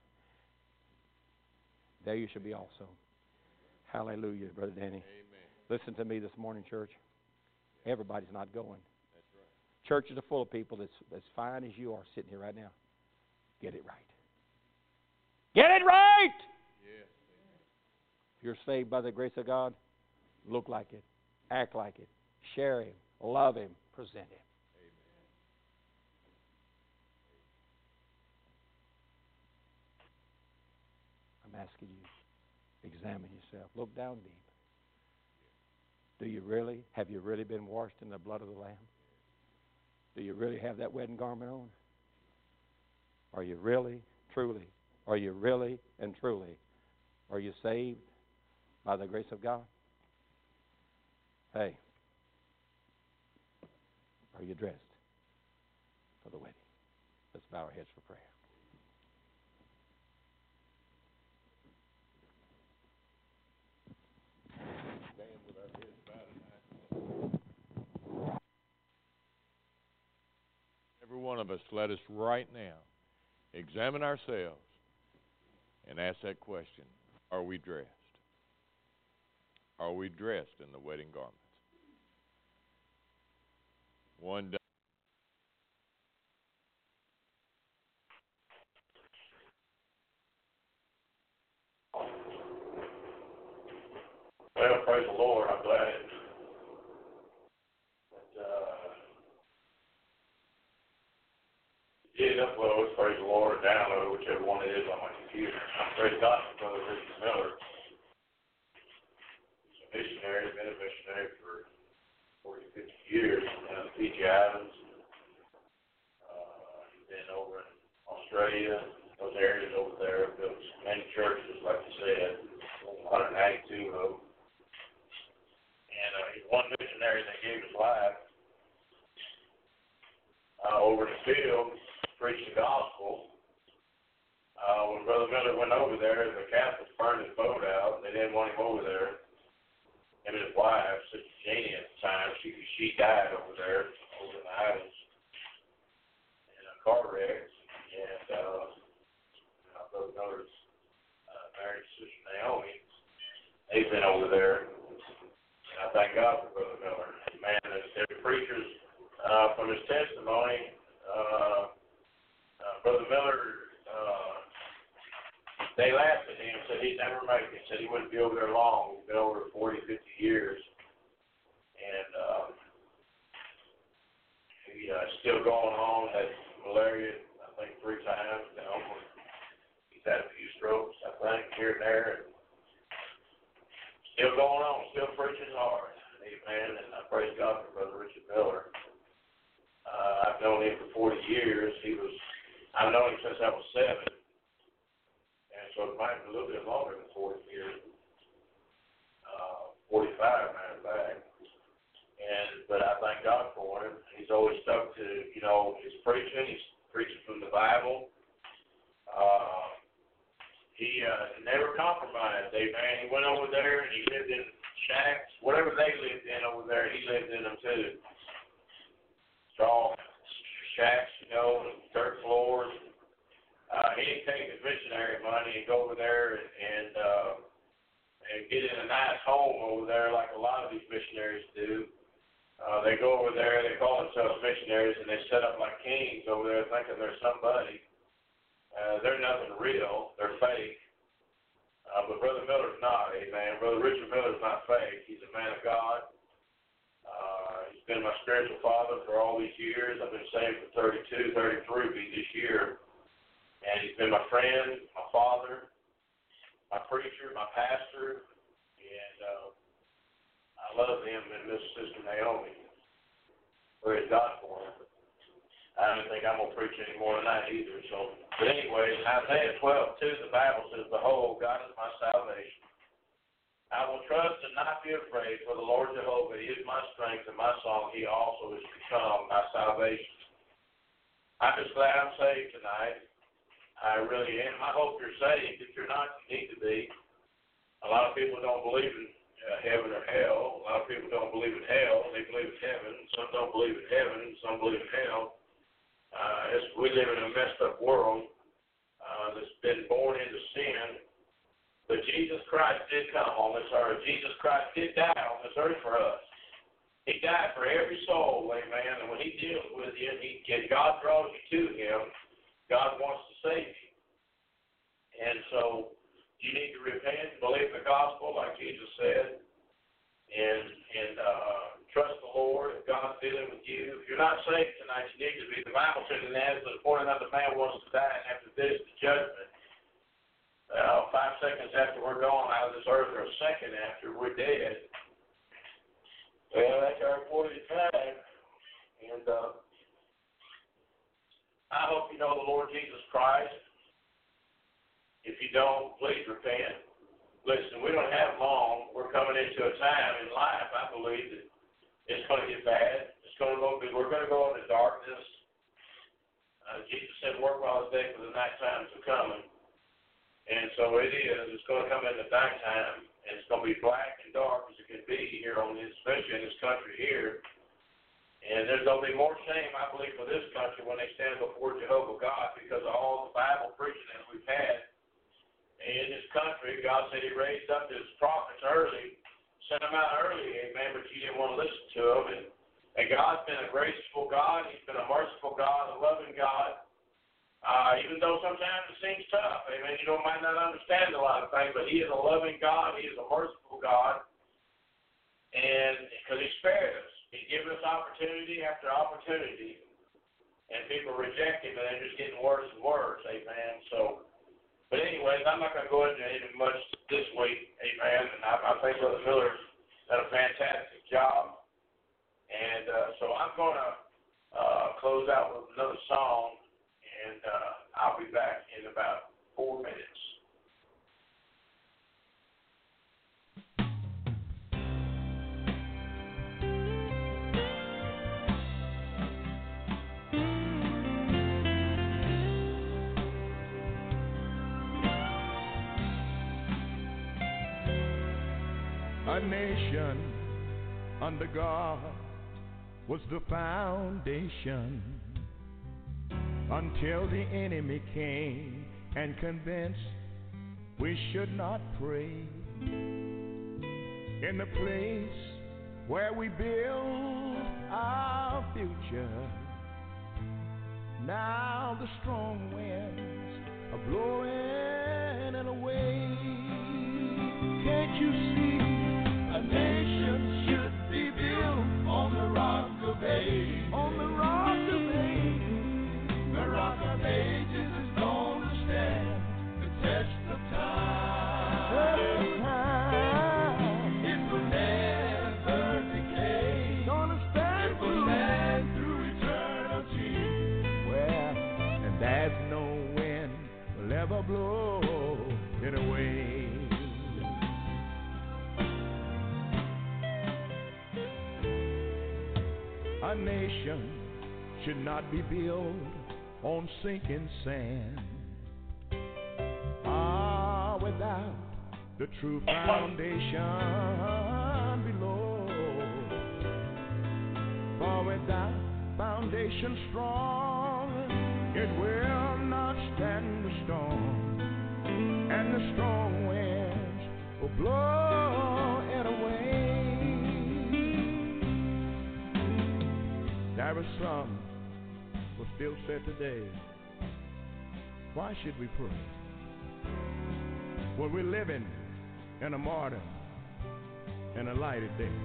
there you should be also. Hallelujah, Brother Danny. Amen. Listen to me this morning, church. Everybody's not going. That's right. Churches are full of people that's as fine as you are sitting here right now. Get it right. Get it right! Yes. If you're saved by the grace of God, look like it, act like it, share Him, love Him, present Him. Amen. I'm asking you, examine yourself. Look down deep. Do you really, have you really been washed in the blood of the Lamb? Do you really have that wedding garment on? Are you really, truly, are you really and truly, are you saved by the grace of God? Hey, are you dressed for the wedding? Let's bow our heads for prayer. Every one of us, let us right now examine ourselves and ask that question, are we dressed? Are we dressed in the wedding garments? One day. Well, praise the Lord. I'm glad that uh, you did upload, praise the Lord, or download, whichever one it is on my computer. I praise God for Brother Richard Miller. He's a missionary, been a missionary for forty, fifty years down in Fiji Islands. Uh, he's been over in Australia, those areas over there, built many churches, like you said, one hundred ninety-two of them. And uh, he's one missionary that gave his life uh, over the field, preached the gospel. Uh, when Brother Miller went over there, the Catholics burned his boat out. They didn't want him over there. Him and his wife, Sister Janie at the time, she she died over there, over in the islands, in a car wreck. And uh, Brother Miller's uh, married to Sister Naomi. They've been over there. And I thank God for Brother Miller. Man, there's preachers uh, from his testimony. Uh, uh, Brother Miller, uh, they laughed at him, said he'd never make it, said he wouldn't be over there long. He's been over forty, fifty years. And uh, he uh, still going on, had malaria, I think, three times. You know, he's had a few strokes, I think, here and there. And still going on, still preaching hard. Amen. And I praise God for Brother Richard Miller. Uh, I've known him for forty years. He was, I've known him since I was seven. And so it might be a little bit longer than forty years. Uh, forty-five, matter of fact. And, but I thank God for him. He's always stuck to, you know, his preaching. He's preaching from the Bible. Uh, He uh, never compromised, amen. He went over there and he lived in shacks. Whatever they lived in over there, he lived in them too. Straw, home over there like a lot of these missionaries do. Uh, they go over there, they call themselves missionaries, and they set up like kings over there thinking they're somebody. Uh, they're nothing real. They're fake. Uh, but Brother Miller's not, amen. Brother Richard Miller's not fake. He's a man of God. Uh, he's been my spiritual father for all these years. I've been saved for thirty-two, thirty-three will be this year. And he's been my friend, my father, my preacher, my pastor. And uh, I love him and Miss Sister Naomi. Praise God for him. I don't think I'm going to preach any more than that either. So, but anyway, in Isaiah twelve two, the Bible says, "Behold, God is my salvation. I will trust and not be afraid, for the Lord Jehovah is my strength and my song. He also is become my salvation." I'm just glad I'm saved tonight. I really am. I hope you're saved. If you're not, you need to be. A lot of people don't believe in uh, heaven or hell. A lot of people don't believe in hell. They believe in heaven. Some don't believe in heaven. Some believe in hell. Uh, it's, we live in a messed up world uh, that's been born into sin. But Jesus Christ did come on this earth. Jesus Christ did die on this earth for us. He died for every soul, amen. And when he deals with you, he, God draws you to him. God wants to save you. And so you need to repent, believe the gospel like Jesus said, and, and uh, trust the Lord. If God's dealing with you, if you're not saved tonight, you need to be. The Bible says in Nazareth, before another man wants to die, and after this, the judgment. Uh, five seconds after we're gone out of this earth, or a second after we're dead. Well, that's our appointed time. And uh, I hope you know the Lord Jesus Christ. If you don't, please repent. Listen, we don't have long. We're coming into a time in life, I believe, that it's going to get bad. It's going to go. We're going to go into darkness. Uh, Jesus said, "Work while it's day, for the night times are coming." And so it is. It's going to come in the nighttime, and it's going to be black and dark as it can be here on this, especially in this country here. And there's going to be more shame, I believe, for this country when they stand before Jehovah God because of all the Bible preaching that we've had. In this country, God said he raised up his prophets early, sent them out early, amen, but you didn't want to listen to them. And, and God's been a graceful God. He's been a merciful God, a loving God. Uh, even though sometimes it seems tough, amen, you don't might not understand a lot of things, but he is a loving God. He is a merciful God. And because he spared us. He's given us opportunity after opportunity. And people reject him, and they're just getting worse and worse, amen. So, but anyways, I'm not going to go into it much this week, amen. And I, I think Brother Miller done a fantastic job. And uh, so I'm going to uh, close out with another song, and uh, I'll be back in about four minutes. A nation under God was the foundation until the enemy came and convinced we should not pray. In the place where we build our future, now the strong winds are blowing it away. Can't you see? A nation should be built on the rock of ages. On the rock of ages. The rock of ages is going to stand the test of time. time. It will never decay. Gonna stand it will stand through eternity. Well, and there's no wind will ever blow it away. A nation should not be built on sinking sand. Ah, without the true foundation below. For without foundation strong, it will not stand the storm, and the strong winds will blow it the sun was still set today, why should we pray? When we're living in a martyr and a lighted day.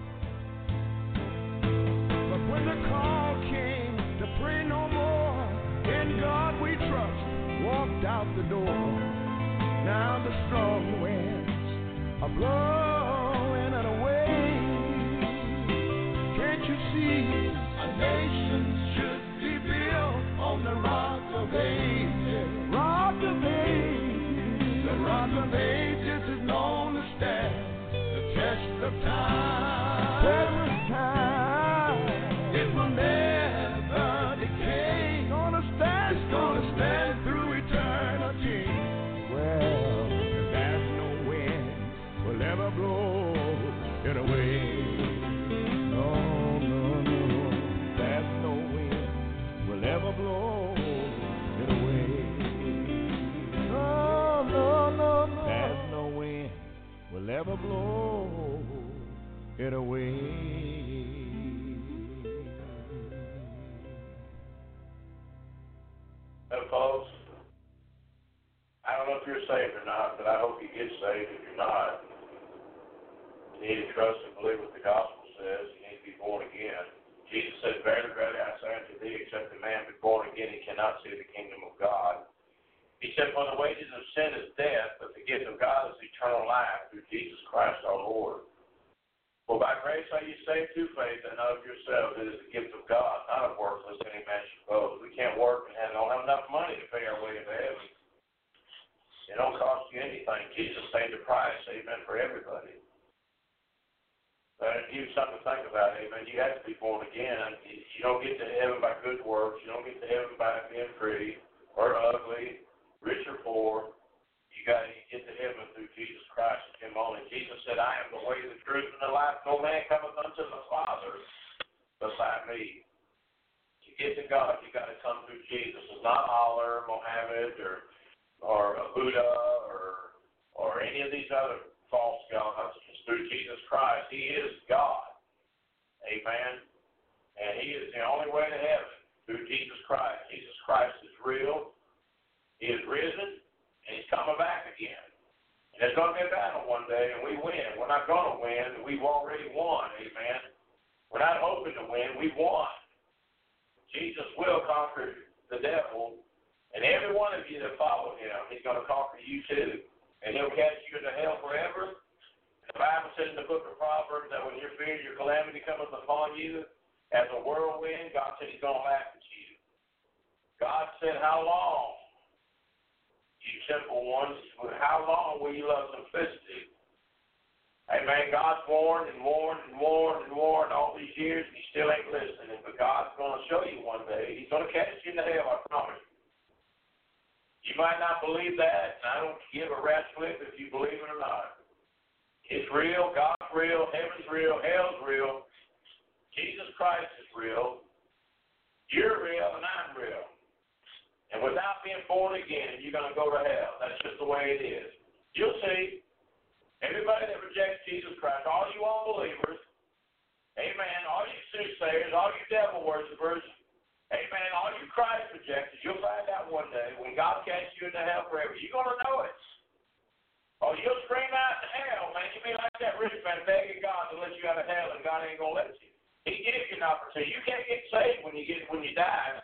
But when the call came to pray no more, in God we trust, walked out the door. Now the strong winds are blowing it away. Can't you see a nation should be built on the rock of ages? Rock of ages. The rock of ages is known to stand the test of time. Test of time. It will never decay. It's gonna stand. It's gonna stand through eternity. Well, there's no wind will ever blow it away. No, no, no. There's no wind will ever blow it away. No, no, no, no. There's no wind will ever blow it away. Hey, folks, I don't know if you're saved or not, but I hope you get saved. If you're not, you need to trust and believe what the gospel says. You need to be born again. Jesus said, "Verily, verily, I say unto thee, except a man be born again, he cannot see the kingdom of God." He said, "For the wages of sin is death, but the gift of God is eternal life through Jesus Christ our Lord. For by grace are you saved through faith, and not of yourselves. It is the gift of God, not of works, lest any man should boast." We can't work and have, don't have enough money to pay our way into heaven. It don't cost you anything. Jesus paid the price, amen, for everybody. But it gives you something to think about, amen. You have to be born again. You don't get to heaven by good works. You don't get to heaven by being pretty or ugly, rich or poor. You got to get to heaven through Jesus Christ and Him only. Jesus said, "I am the way, the truth, and the life. No man cometh unto the Father but by me." To get to God, you got to come through Jesus. It's not Allah, Mohammed, or or Buddha, or or any of these other false gods. It's through Jesus Christ. He is God. Amen. And He is the only way to heaven through Jesus Christ. Jesus Christ is real. He is risen. And He's coming back again. And there's going to be a battle one day, and we win. We're not going to win. We've already won. Amen. We're not hoping to win. We won. Jesus will conquer the devil, and every one of you that follow Him, He's going to conquer you too. And He'll cast you into hell forever. The Bible says in the book of Proverbs that when your fear, your calamity cometh upon you, as a whirlwind, God said He's going to laugh at you. God said, "How long, you simple ones, how long will you love simplicity?" Amen. God's warned and warned and warned and warned all these years, and you still ain't listening. But God's going to show you one day. He's going to cast you into hell, I promise you. You might not believe that, and I don't give a rat's flip if you believe it or not. It's real. God's real. Heaven's real. Hell's real. Jesus Christ is real. You're real, and I'm real. And without being born again, you're going to go to hell. That's just the way it is. You'll see. Everybody that rejects Jesus Christ, all you unbelievers, amen, all you soothsayers, all you devil worshipers, amen, all you Christ rejectors, you'll find out one day when God casts you into hell forever. You're going to know it. Oh, you'll scream out to hell, man. You'll be like that rich man begging God to let you out of hell, and God ain't going to let you. He gives you an opportunity. You can't get saved when you get when you die.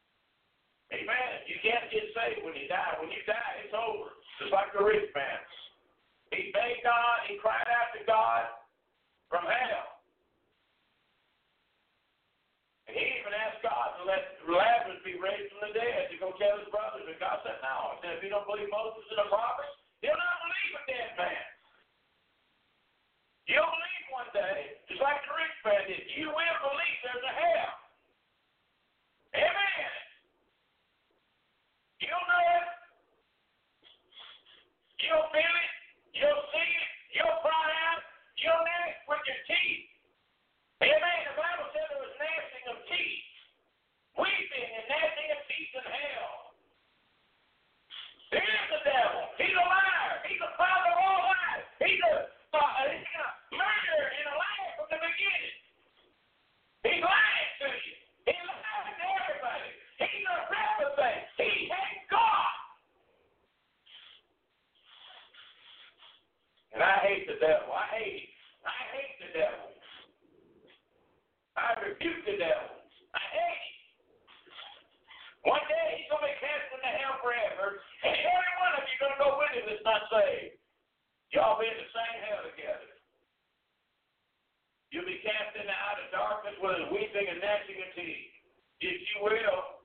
Amen. You can't get saved when you die. When you die, it's over. Just like the rich man. He begged God, he cried out to God from hell. And he even asked God to let Lazarus be raised from the dead to go tell his brothers. And God said, "No." He said, "If you don't believe Moses and the prophets, you'll not believe a dead man. You'll believe one day, just like the rich man did. You will believe there's a hell. Amen. You'll know it. You'll feel it. You'll see it. You'll cry out. You'll know it with your teeth. Amen. The Bible said there was gnashing of teeth, weeping and gnashing of teeth in hell. There is the devil. He's a liar. He's a father of all lies. He's a, uh, he's a murderer and a liar from the beginning. He's lying to you. He lied And I hate the devil. I hate him. I hate the devil. I rebuke the devil. I hate him. One day he's going to be cast into hell forever, and every one of you are going to go with him that's not saved. Y'all be in the same hell together. You'll be cast into outer darkness where there's weeping and gnashing of teeth. If you will.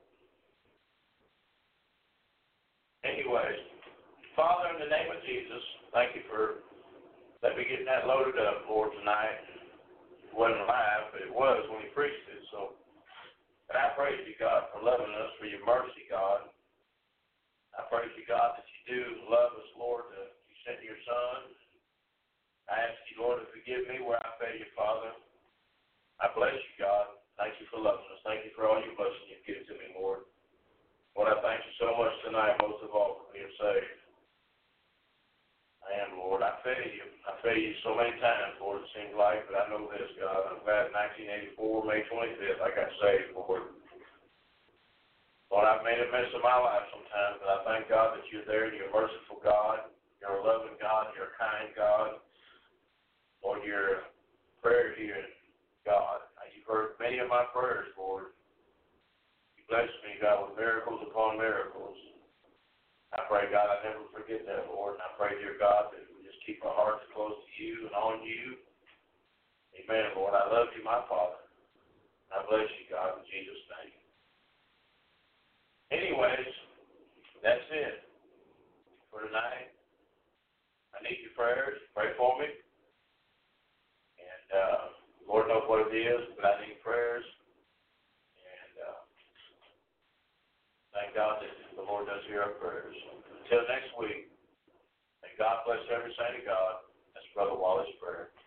Anyways, Father, in the name of Jesus, thank you for let me get that loaded up, Lord, tonight. It wasn't live, but it was when he preached it. So, and I praise you, God, for loving us, for your mercy, God. I praise you, God, that you do love us, Lord, that you sent your Son. I ask you, Lord, to forgive me where I fail you, Father. I bless you, God. Thank you for loving us. Thank you for all your blessings you've given to me, Lord. Lord, I thank you so much tonight, most of all, for being saved. I am, Lord. I fail you. I fail you so many times, Lord, it seems like, but I know this, God. I'm glad in nineteen eighty-four, May twenty-fifth, I got saved, Lord. Lord, I've made a mess of my life sometimes, but I thank God that you're there and you're a merciful God. You're a loving God. You're a kind God. Lord, you're a prayer hearing God. You've heard many of my prayers, Lord. You bless me, God, with miracles upon miracles. I pray, God, I never forget that, Lord. And I pray, dear God, that we just keep our hearts close to you and on you. Amen, Lord. I love you, my Father. I bless you, God, in Jesus' name. Anyways, that's it for tonight. I need your prayers. Pray for me. And uh, Lord knows what it is, but I need prayers. And uh, thank God that the Lord does hear our prayers. Until next week, may God bless every saint of God. That's Brother Wallace's prayer.